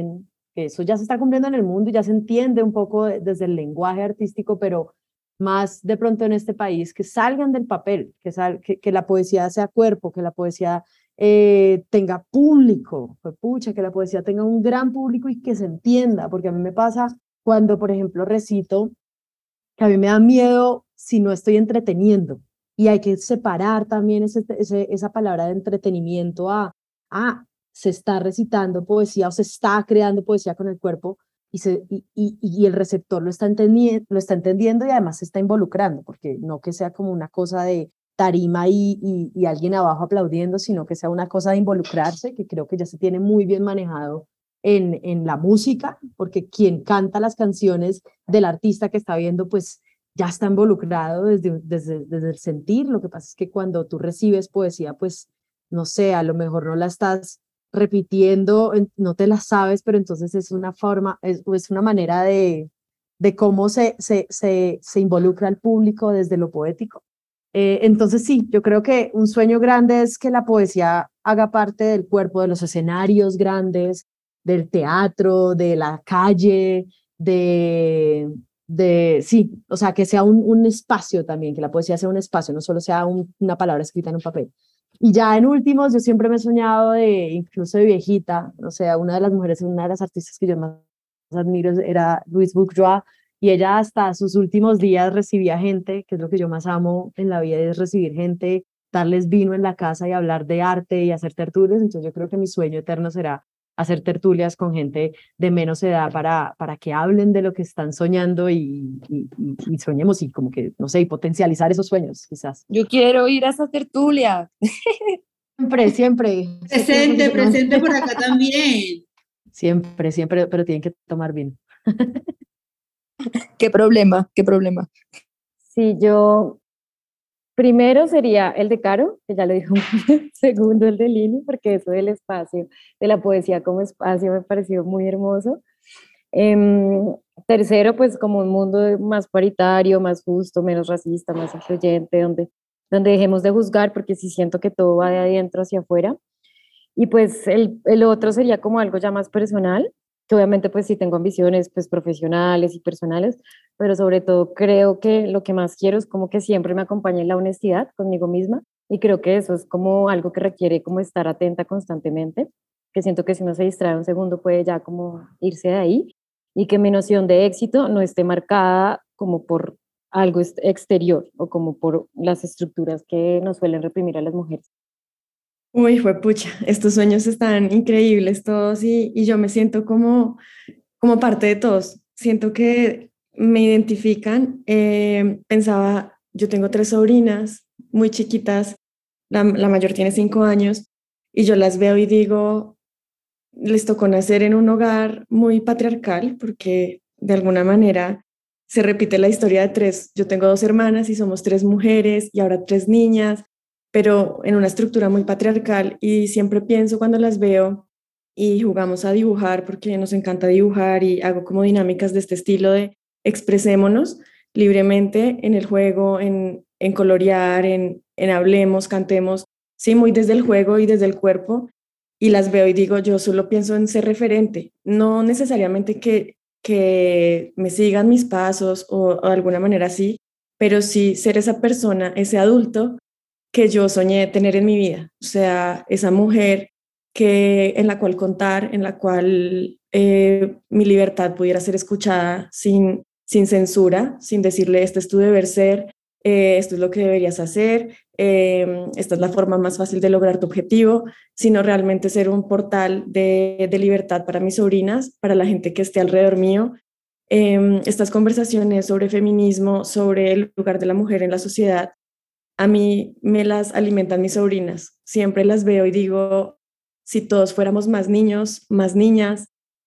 que eso ya se está cumpliendo en el mundo y ya se entiende un poco de, desde el lenguaje artístico, pero más de pronto en este país, que salgan del papel, que, sal, que, que la poesía sea cuerpo, que la poesía eh, tenga público, pues pucha, que la poesía tenga un gran público y que se entienda, porque a mí me pasa cuando, por ejemplo, recito, que a mí me da miedo si no estoy entreteniendo, y hay que separar también ese, ese, esa palabra de entretenimiento a, ah, se está recitando poesía o se está creando poesía con el cuerpo, y, se, y, y, y el receptor lo está, entendiendo, lo está entendiendo y además se está involucrando, porque no que sea como una cosa de tarima y, y, y alguien abajo aplaudiendo, sino que sea una cosa de involucrarse, que creo que ya se tiene muy bien manejado en, en la música, porque quien canta las canciones del artista que está viendo, pues ya está involucrado desde, desde, desde el sentir. Lo que pasa es que cuando tú recibes poesía, pues no sé, a lo mejor no la estás repitiendo, no te la sabes, pero entonces es una forma, es, es una manera de, de cómo se, se, se, se involucra al público desde lo poético. Eh, entonces sí, yo creo que un sueño grande es que la poesía haga parte del cuerpo, de los escenarios grandes, del teatro, de la calle, de, de sí, o sea, que sea un, un espacio también, que la poesía sea un espacio, no solo sea un, una palabra escrita en un papel. Y ya en últimos, yo siempre me he soñado de, incluso de viejita, o sea, una de las mujeres, una de las artistas que yo más admiro era Louise Bourgeois, y ella hasta sus últimos días recibía gente, que es lo que yo más amo en la vida, es recibir gente, darles vino en la casa y hablar de arte y hacer tertulias. Entonces yo creo que mi sueño eterno será hacer tertulias con gente de menos edad para, para que hablen de lo que están soñando y, y, y, y soñemos y como que, no sé, y potencializar esos sueños, quizás. Yo quiero ir a esa tertulia. Siempre, siempre. Presente, presente por acá también. Siempre, siempre, pero tienen que tomar vino. ¿Qué problema? ¿Qué problema? Sí, yo primero sería el de Caro, que ya lo dijo. Segundo, el de Lini, porque eso del espacio, de la poesía como espacio me pareció muy hermoso. Eh, tercero, pues como un mundo más paritario, más justo, menos racista, más incluyente, donde, donde dejemos de juzgar, porque sí siento que todo va de adentro hacia afuera. Y pues el, el otro sería como algo ya más personal, que obviamente pues sí tengo ambiciones pues profesionales y personales, pero sobre todo creo que lo que más quiero es como que siempre me acompañe la honestidad conmigo misma, y creo que eso es como algo que requiere como estar atenta constantemente, que siento que si uno se distrae un segundo puede ya como irse de ahí, y que mi noción de éxito no esté marcada como por algo exterior o como por las estructuras que nos suelen reprimir a las mujeres. Uy, juepucha, estos sueños están increíbles todos y, y yo me siento como, como parte de todos. Siento que me identifican. Eh, pensaba, yo tengo tres sobrinas muy chiquitas, la, la mayor tiene cinco años, y yo las veo y digo, les tocó nacer en un hogar muy patriarcal, porque de alguna manera se repite la historia de tres. Yo tengo dos hermanas y somos tres mujeres y ahora tres niñas, pero en una estructura muy patriarcal, y siempre pienso cuando las veo y jugamos a dibujar, porque nos encanta dibujar y hago como dinámicas de este estilo de expresémonos libremente en el juego, en, en colorear, en, en hablemos, cantemos, sí, muy desde el juego y desde el cuerpo, y las veo y digo, yo solo pienso en ser referente, no necesariamente que, que me sigan mis pasos o, o de alguna manera así, pero sí ser esa persona, ese adulto que yo soñé tener en mi vida, o sea, esa mujer que, en la cual contar, en la cual eh, mi libertad pudiera ser escuchada sin, sin censura, sin decirle, este es tu deber ser, eh, esto es lo que deberías hacer, eh, esta es la forma más fácil de lograr tu objetivo, sino realmente ser un portal de, de libertad para mis sobrinas, para la gente que esté alrededor mío. Eh, estas conversaciones sobre feminismo, sobre el lugar de la mujer en la sociedad, a mí me las alimentan mis sobrinas. Siempre las veo y digo, si todos fuéramos más niños, más niñas,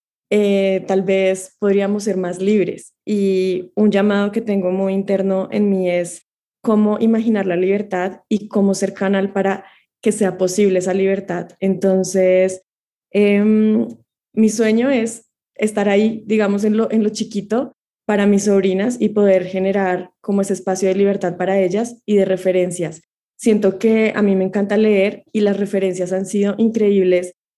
eh, tal vez podríamos ser más libres. Y un llamado que tengo muy interno en mí es cómo imaginar la libertad y cómo ser canal para que sea posible esa libertad. Entonces, eh, mi sueño es estar ahí, digamos, en lo, en lo chiquito, para mis sobrinas, y poder generar como ese espacio de libertad para ellas y de referencias. Siento que a mí me encanta leer y las referencias han sido increíbles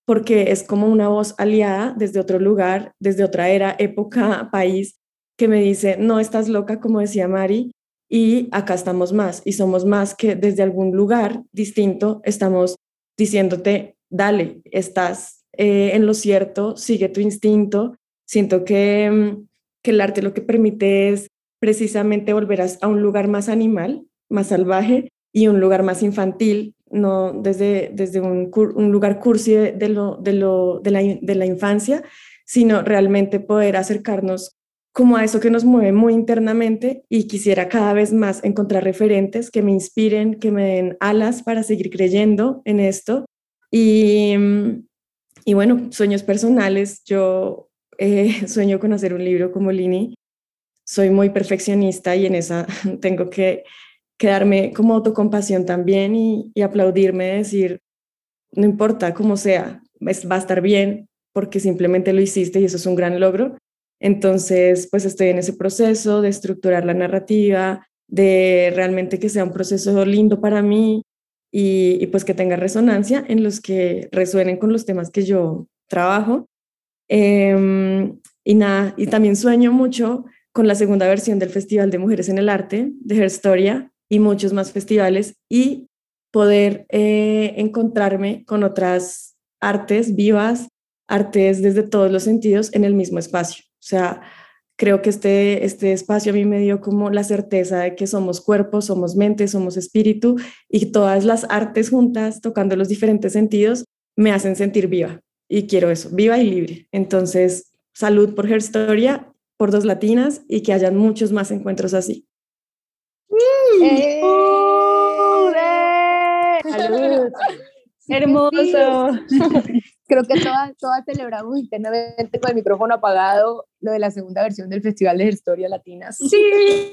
porque es como una voz aliada desde otro lugar, desde otra era, época, país, que me dice, no estás loca, como decía Mari, y acá estamos más, y somos más que desde algún lugar distinto estamos diciéndote, dale, estás eh, en lo cierto, sigue tu instinto. Siento que, que el arte lo que permite es precisamente volver a, a un lugar más animal, más salvaje, y un lugar más infantil, no desde, desde un, un lugar cursi de, de, lo, de, lo, de, la, de la infancia, sino realmente poder acercarnos como a eso que nos mueve muy internamente, y quisiera cada vez más encontrar referentes que me inspiren, que me den alas para seguir creyendo en esto. Y, y bueno, sueños personales, yo eh, sueño con hacer un libro como Lini. Soy muy perfeccionista y en esa tengo que quedarme como autocompasión también y, y aplaudirme, decir, no importa cómo sea, es, va a estar bien porque simplemente lo hiciste y eso es un gran logro. Entonces, pues estoy en ese proceso de estructurar la narrativa, de realmente que sea un proceso lindo para mí y, y pues que tenga resonancia en los que resuenen con los temas que yo trabajo. Eh, y nada, y también sueño mucho con la segunda versión del Festival de Mujeres en el Arte, de Herstoria, y muchos más festivales, y poder eh, encontrarme con otras artes vivas, artes desde todos los sentidos en el mismo espacio. O sea, creo que este, este espacio a mí me dio como la certeza de que somos cuerpo, somos mente, somos espíritu, y todas las artes juntas, tocando los diferentes sentidos, me hacen sentir viva. Y quiero eso, viva y libre. Entonces, salud por Herstoria, por Dos Latinas, y que hayan muchos más encuentros así. ¡Eh! ¡Salud! Hermoso. Creo que todas, todas celebramos internamente con el micrófono apagado lo de la segunda versión del Festival de Historia Latina. ¡Sí!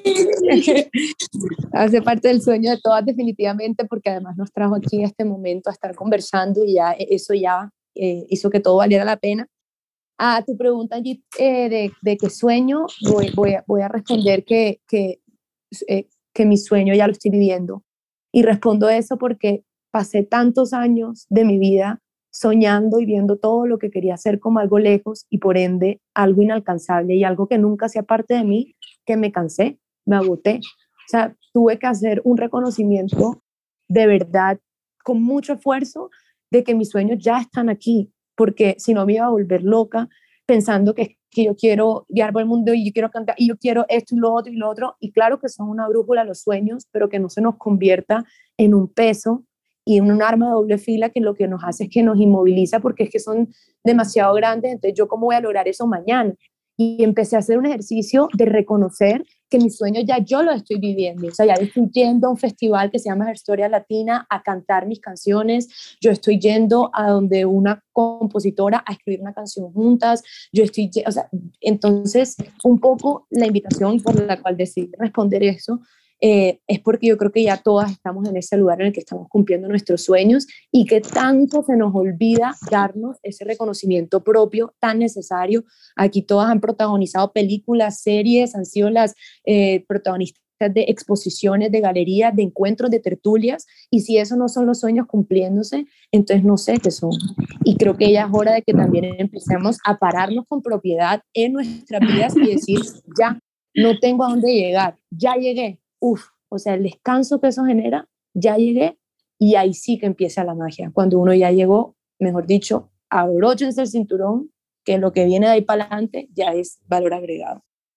Hace parte del sueño de todas definitivamente, porque además nos trajo aquí a este momento a estar conversando y ya eso ya eh, hizo que todo valiera la pena. A tu pregunta allí eh, de, de qué sueño, voy, voy, a, voy a responder que, que, eh, que mi sueño ya lo estoy viviendo. Y respondo eso porque pasé tantos años de mi vida soñando y viendo todo lo que quería hacer como algo lejos y por ende algo inalcanzable y algo que nunca hacía parte de mí, que me cansé, me agoté. O sea, tuve que hacer un reconocimiento de verdad con mucho esfuerzo de que mis sueños ya están aquí, porque si no me iba a volver loca pensando que, que yo quiero viajar por el mundo y yo quiero cantar y yo quiero esto y lo otro y lo otro, y claro que son una brújula los sueños, pero que no se nos convierta en un peso y en un arma de doble fila que lo que nos hace es que nos inmoviliza porque es que son demasiado grandes. Entonces yo cómo voy a lograr eso mañana, y empecé a hacer un ejercicio de reconocer que mis sueños ya yo los estoy viviendo. O sea, ya estoy yendo a un festival que se llama Herstoria Latina a cantar mis canciones, yo estoy yendo a donde una compositora a escribir una canción juntas, yo estoy, o sea, entonces un poco la invitación por la cual decidí responder eso Eh, es porque yo creo que ya todas estamos en ese lugar en el que estamos cumpliendo nuestros sueños y que tanto se nos olvida darnos ese reconocimiento propio tan necesario. Aquí todas han protagonizado películas, series, han sido las eh, protagonistas de exposiciones, de galerías, de encuentros, de tertulias, y si eso no son los sueños cumpliéndose, entonces no sé qué son. Y creo que ya es hora de que también empecemos a pararnos con propiedad en nuestras vidas y decir, ya, no tengo a dónde llegar, ya llegué. Uf, o sea, el descanso que eso genera, ya llegué, y ahí sí que empieza la magia. Cuando uno ya llegó, mejor dicho, abróchense el cinturón, que lo que viene de ahí para adelante ya es valor agregado.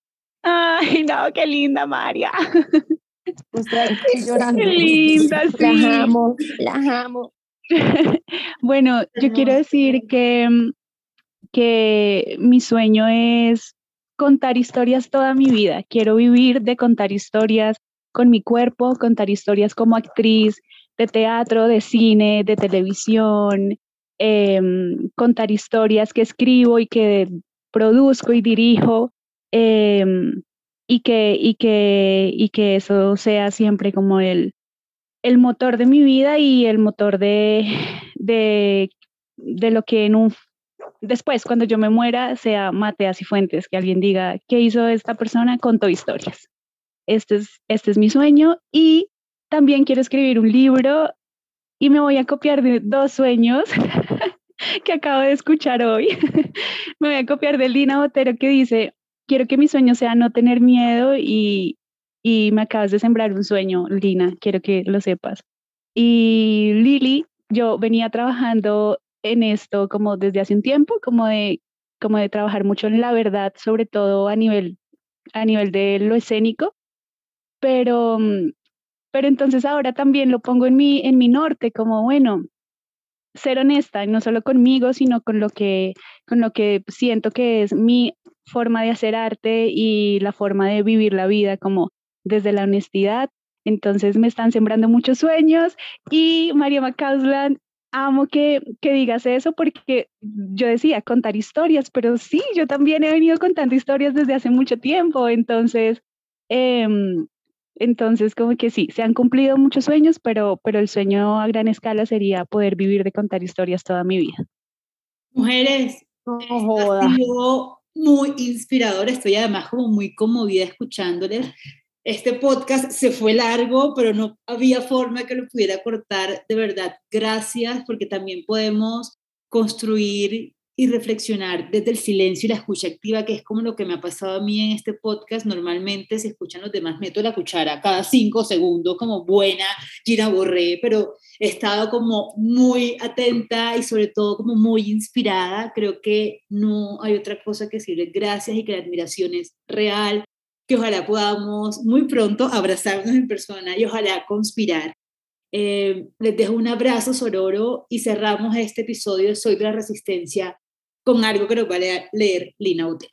Ay, no, qué linda, María. Pues estoy llorando. Qué linda, sí. Las amo, las amo. Bueno, yo quiero decir que, que mi sueño es contar historias toda mi vida. Quiero vivir de contar historias con mi cuerpo, contar historias como actriz de teatro, de cine, de televisión, eh, contar historias que escribo y que produzco y dirijo, eh, y, que, y, que, y que eso sea siempre como el, el motor de mi vida y el motor de, de, de lo que en un después, cuando yo me muera, sea Matea Cifuentes, que alguien diga, ¿qué hizo esta persona? Contó historias. Este es, este es mi sueño, y también quiero escribir un libro y me voy a copiar de dos sueños. que acabo de escuchar hoy. Me voy a copiar de Lina Botero que dice, quiero que mi sueño sea no tener miedo y, y me acabas de sembrar un sueño, Lina, quiero que lo sepas. Y Lili, yo venía trabajando en esto como desde hace un tiempo, como de, como de trabajar mucho en la verdad, sobre todo a nivel, a nivel de lo escénico, pero, pero entonces ahora también lo pongo en mi, en mi norte, como bueno, ser honesta, no solo conmigo, sino con lo que, con lo que siento que es mi forma de hacer arte y la forma de vivir la vida, como desde la honestidad. Entonces me están sembrando muchos sueños y María Macausland, amo que, que digas eso porque yo decía contar historias, pero sí, yo también he venido contando historias desde hace mucho tiempo, entonces, eh, entonces como que sí, se han cumplido muchos sueños, pero, pero el sueño a gran escala sería poder vivir de contar historias toda mi vida. Mujeres, No ha joda. sido muy inspirador, estoy además como muy conmovida escuchándoles. Este podcast se fue largo, pero no había forma que lo pudiera cortar. De verdad, gracias, porque también podemos construir y reflexionar desde el silencio y la escucha activa, que es como lo que me ha pasado a mí en este podcast. Normalmente se escuchan los demás, meto la cuchara cada cinco segundos, como buena Gina Borré, pero he estado como muy atenta y sobre todo como muy inspirada. Creo que no hay otra cosa que decirles gracias y que la admiración es real, que ojalá podamos muy pronto abrazarnos en persona y ojalá conspirar. Eh, les dejo un abrazo sororo y cerramos este episodio de Soy de la Resistencia con algo que nos va a leer Lina Botero.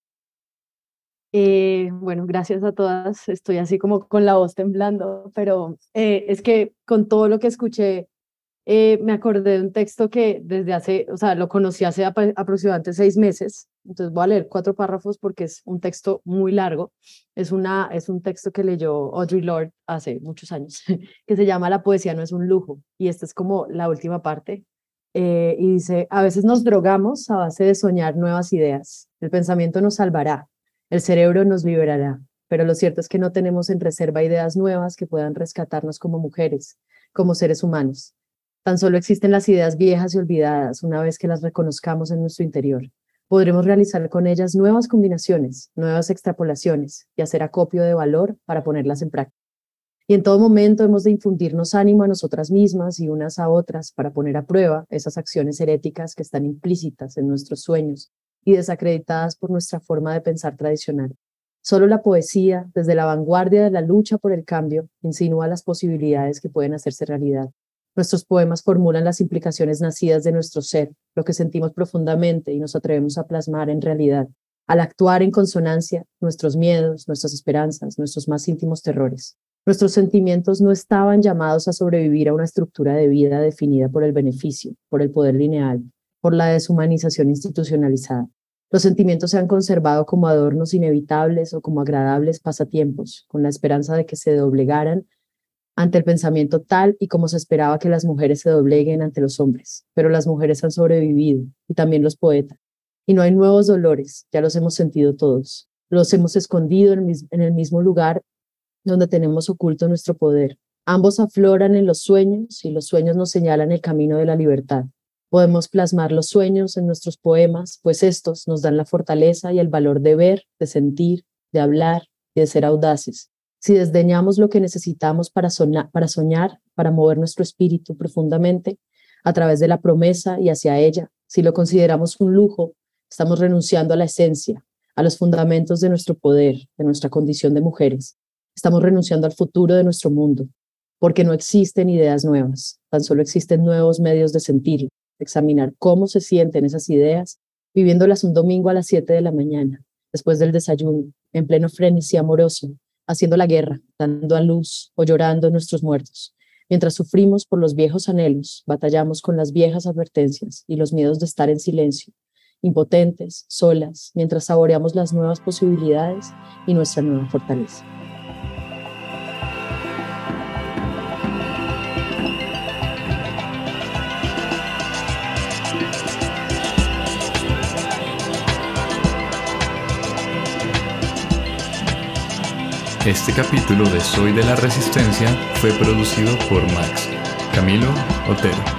Eh, bueno, gracias a todas. Estoy así como con la voz temblando, pero eh, es que con todo lo que escuché, eh, me acordé de un texto que desde hace, o sea, lo conocí hace ap- aproximadamente seis meses. Entonces voy a leer cuatro párrafos porque es un texto muy largo. Es, una, es un texto que leyó Audre Lorde hace muchos años, que se llama La poesía no es un lujo. Y esta es como la última parte. Eh, y dice, a veces nos drogamos a base de soñar nuevas ideas. El pensamiento nos salvará, el cerebro nos liberará, pero lo cierto es que no tenemos en reserva ideas nuevas que puedan rescatarnos como mujeres, como seres humanos. Tan solo existen las ideas viejas y olvidadas una vez que las reconozcamos en nuestro interior. Podremos realizar con ellas nuevas combinaciones, nuevas extrapolaciones y hacer acopio de valor para ponerlas en práctica. Y en todo momento hemos de infundirnos ánimo a nosotras mismas y unas a otras para poner a prueba esas acciones heréticas que están implícitas en nuestros sueños y desacreditadas por nuestra forma de pensar tradicional. Solo la poesía, desde la vanguardia de la lucha por el cambio, insinúa las posibilidades que pueden hacerse realidad. Nuestros poemas formulan las implicaciones nacidas de nuestro ser, lo que sentimos profundamente y nos atrevemos a plasmar en realidad, al actuar en consonancia, nuestros miedos, nuestras esperanzas, nuestros más íntimos terrores. Nuestros sentimientos no estaban llamados a sobrevivir a una estructura de vida definida por el beneficio, por el poder lineal, por la deshumanización institucionalizada. Los sentimientos se han conservado como adornos inevitables o como agradables pasatiempos, con la esperanza de que se doblegaran ante el pensamiento tal y como se esperaba que las mujeres se dobleguen ante los hombres. Pero las mujeres han sobrevivido, y también los poetas. Y no hay nuevos dolores, ya los hemos sentido todos. Los hemos escondido en el mis- en el mismo lugar donde tenemos oculto nuestro poder. Ambos afloran en los sueños y los sueños nos señalan el camino de la libertad. Podemos plasmar los sueños en nuestros poemas, pues estos nos dan la fortaleza y el valor de ver, de sentir, de hablar y de ser audaces. Si desdeñamos lo que necesitamos para, sona- para soñar, para mover nuestro espíritu profundamente a través de la promesa y hacia ella, si lo consideramos un lujo, estamos renunciando a la esencia, a los fundamentos de nuestro poder, de nuestra condición de mujeres. Estamos renunciando al futuro de nuestro mundo, porque no existen ideas nuevas, tan solo existen nuevos medios de sentirlo, de examinar cómo se sienten esas ideas, viviéndolas un domingo a las siete de la mañana, después del desayuno, en pleno frenesí amoroso, haciendo la guerra, dando a luz o llorando a nuestros muertos. Mientras sufrimos por los viejos anhelos, batallamos con las viejas advertencias y los miedos de estar en silencio, impotentes, solas, mientras saboreamos las nuevas posibilidades y nuestra nueva fortaleza. Este capítulo de Soy de la Resistencia fue producido por Max Camilo Otero.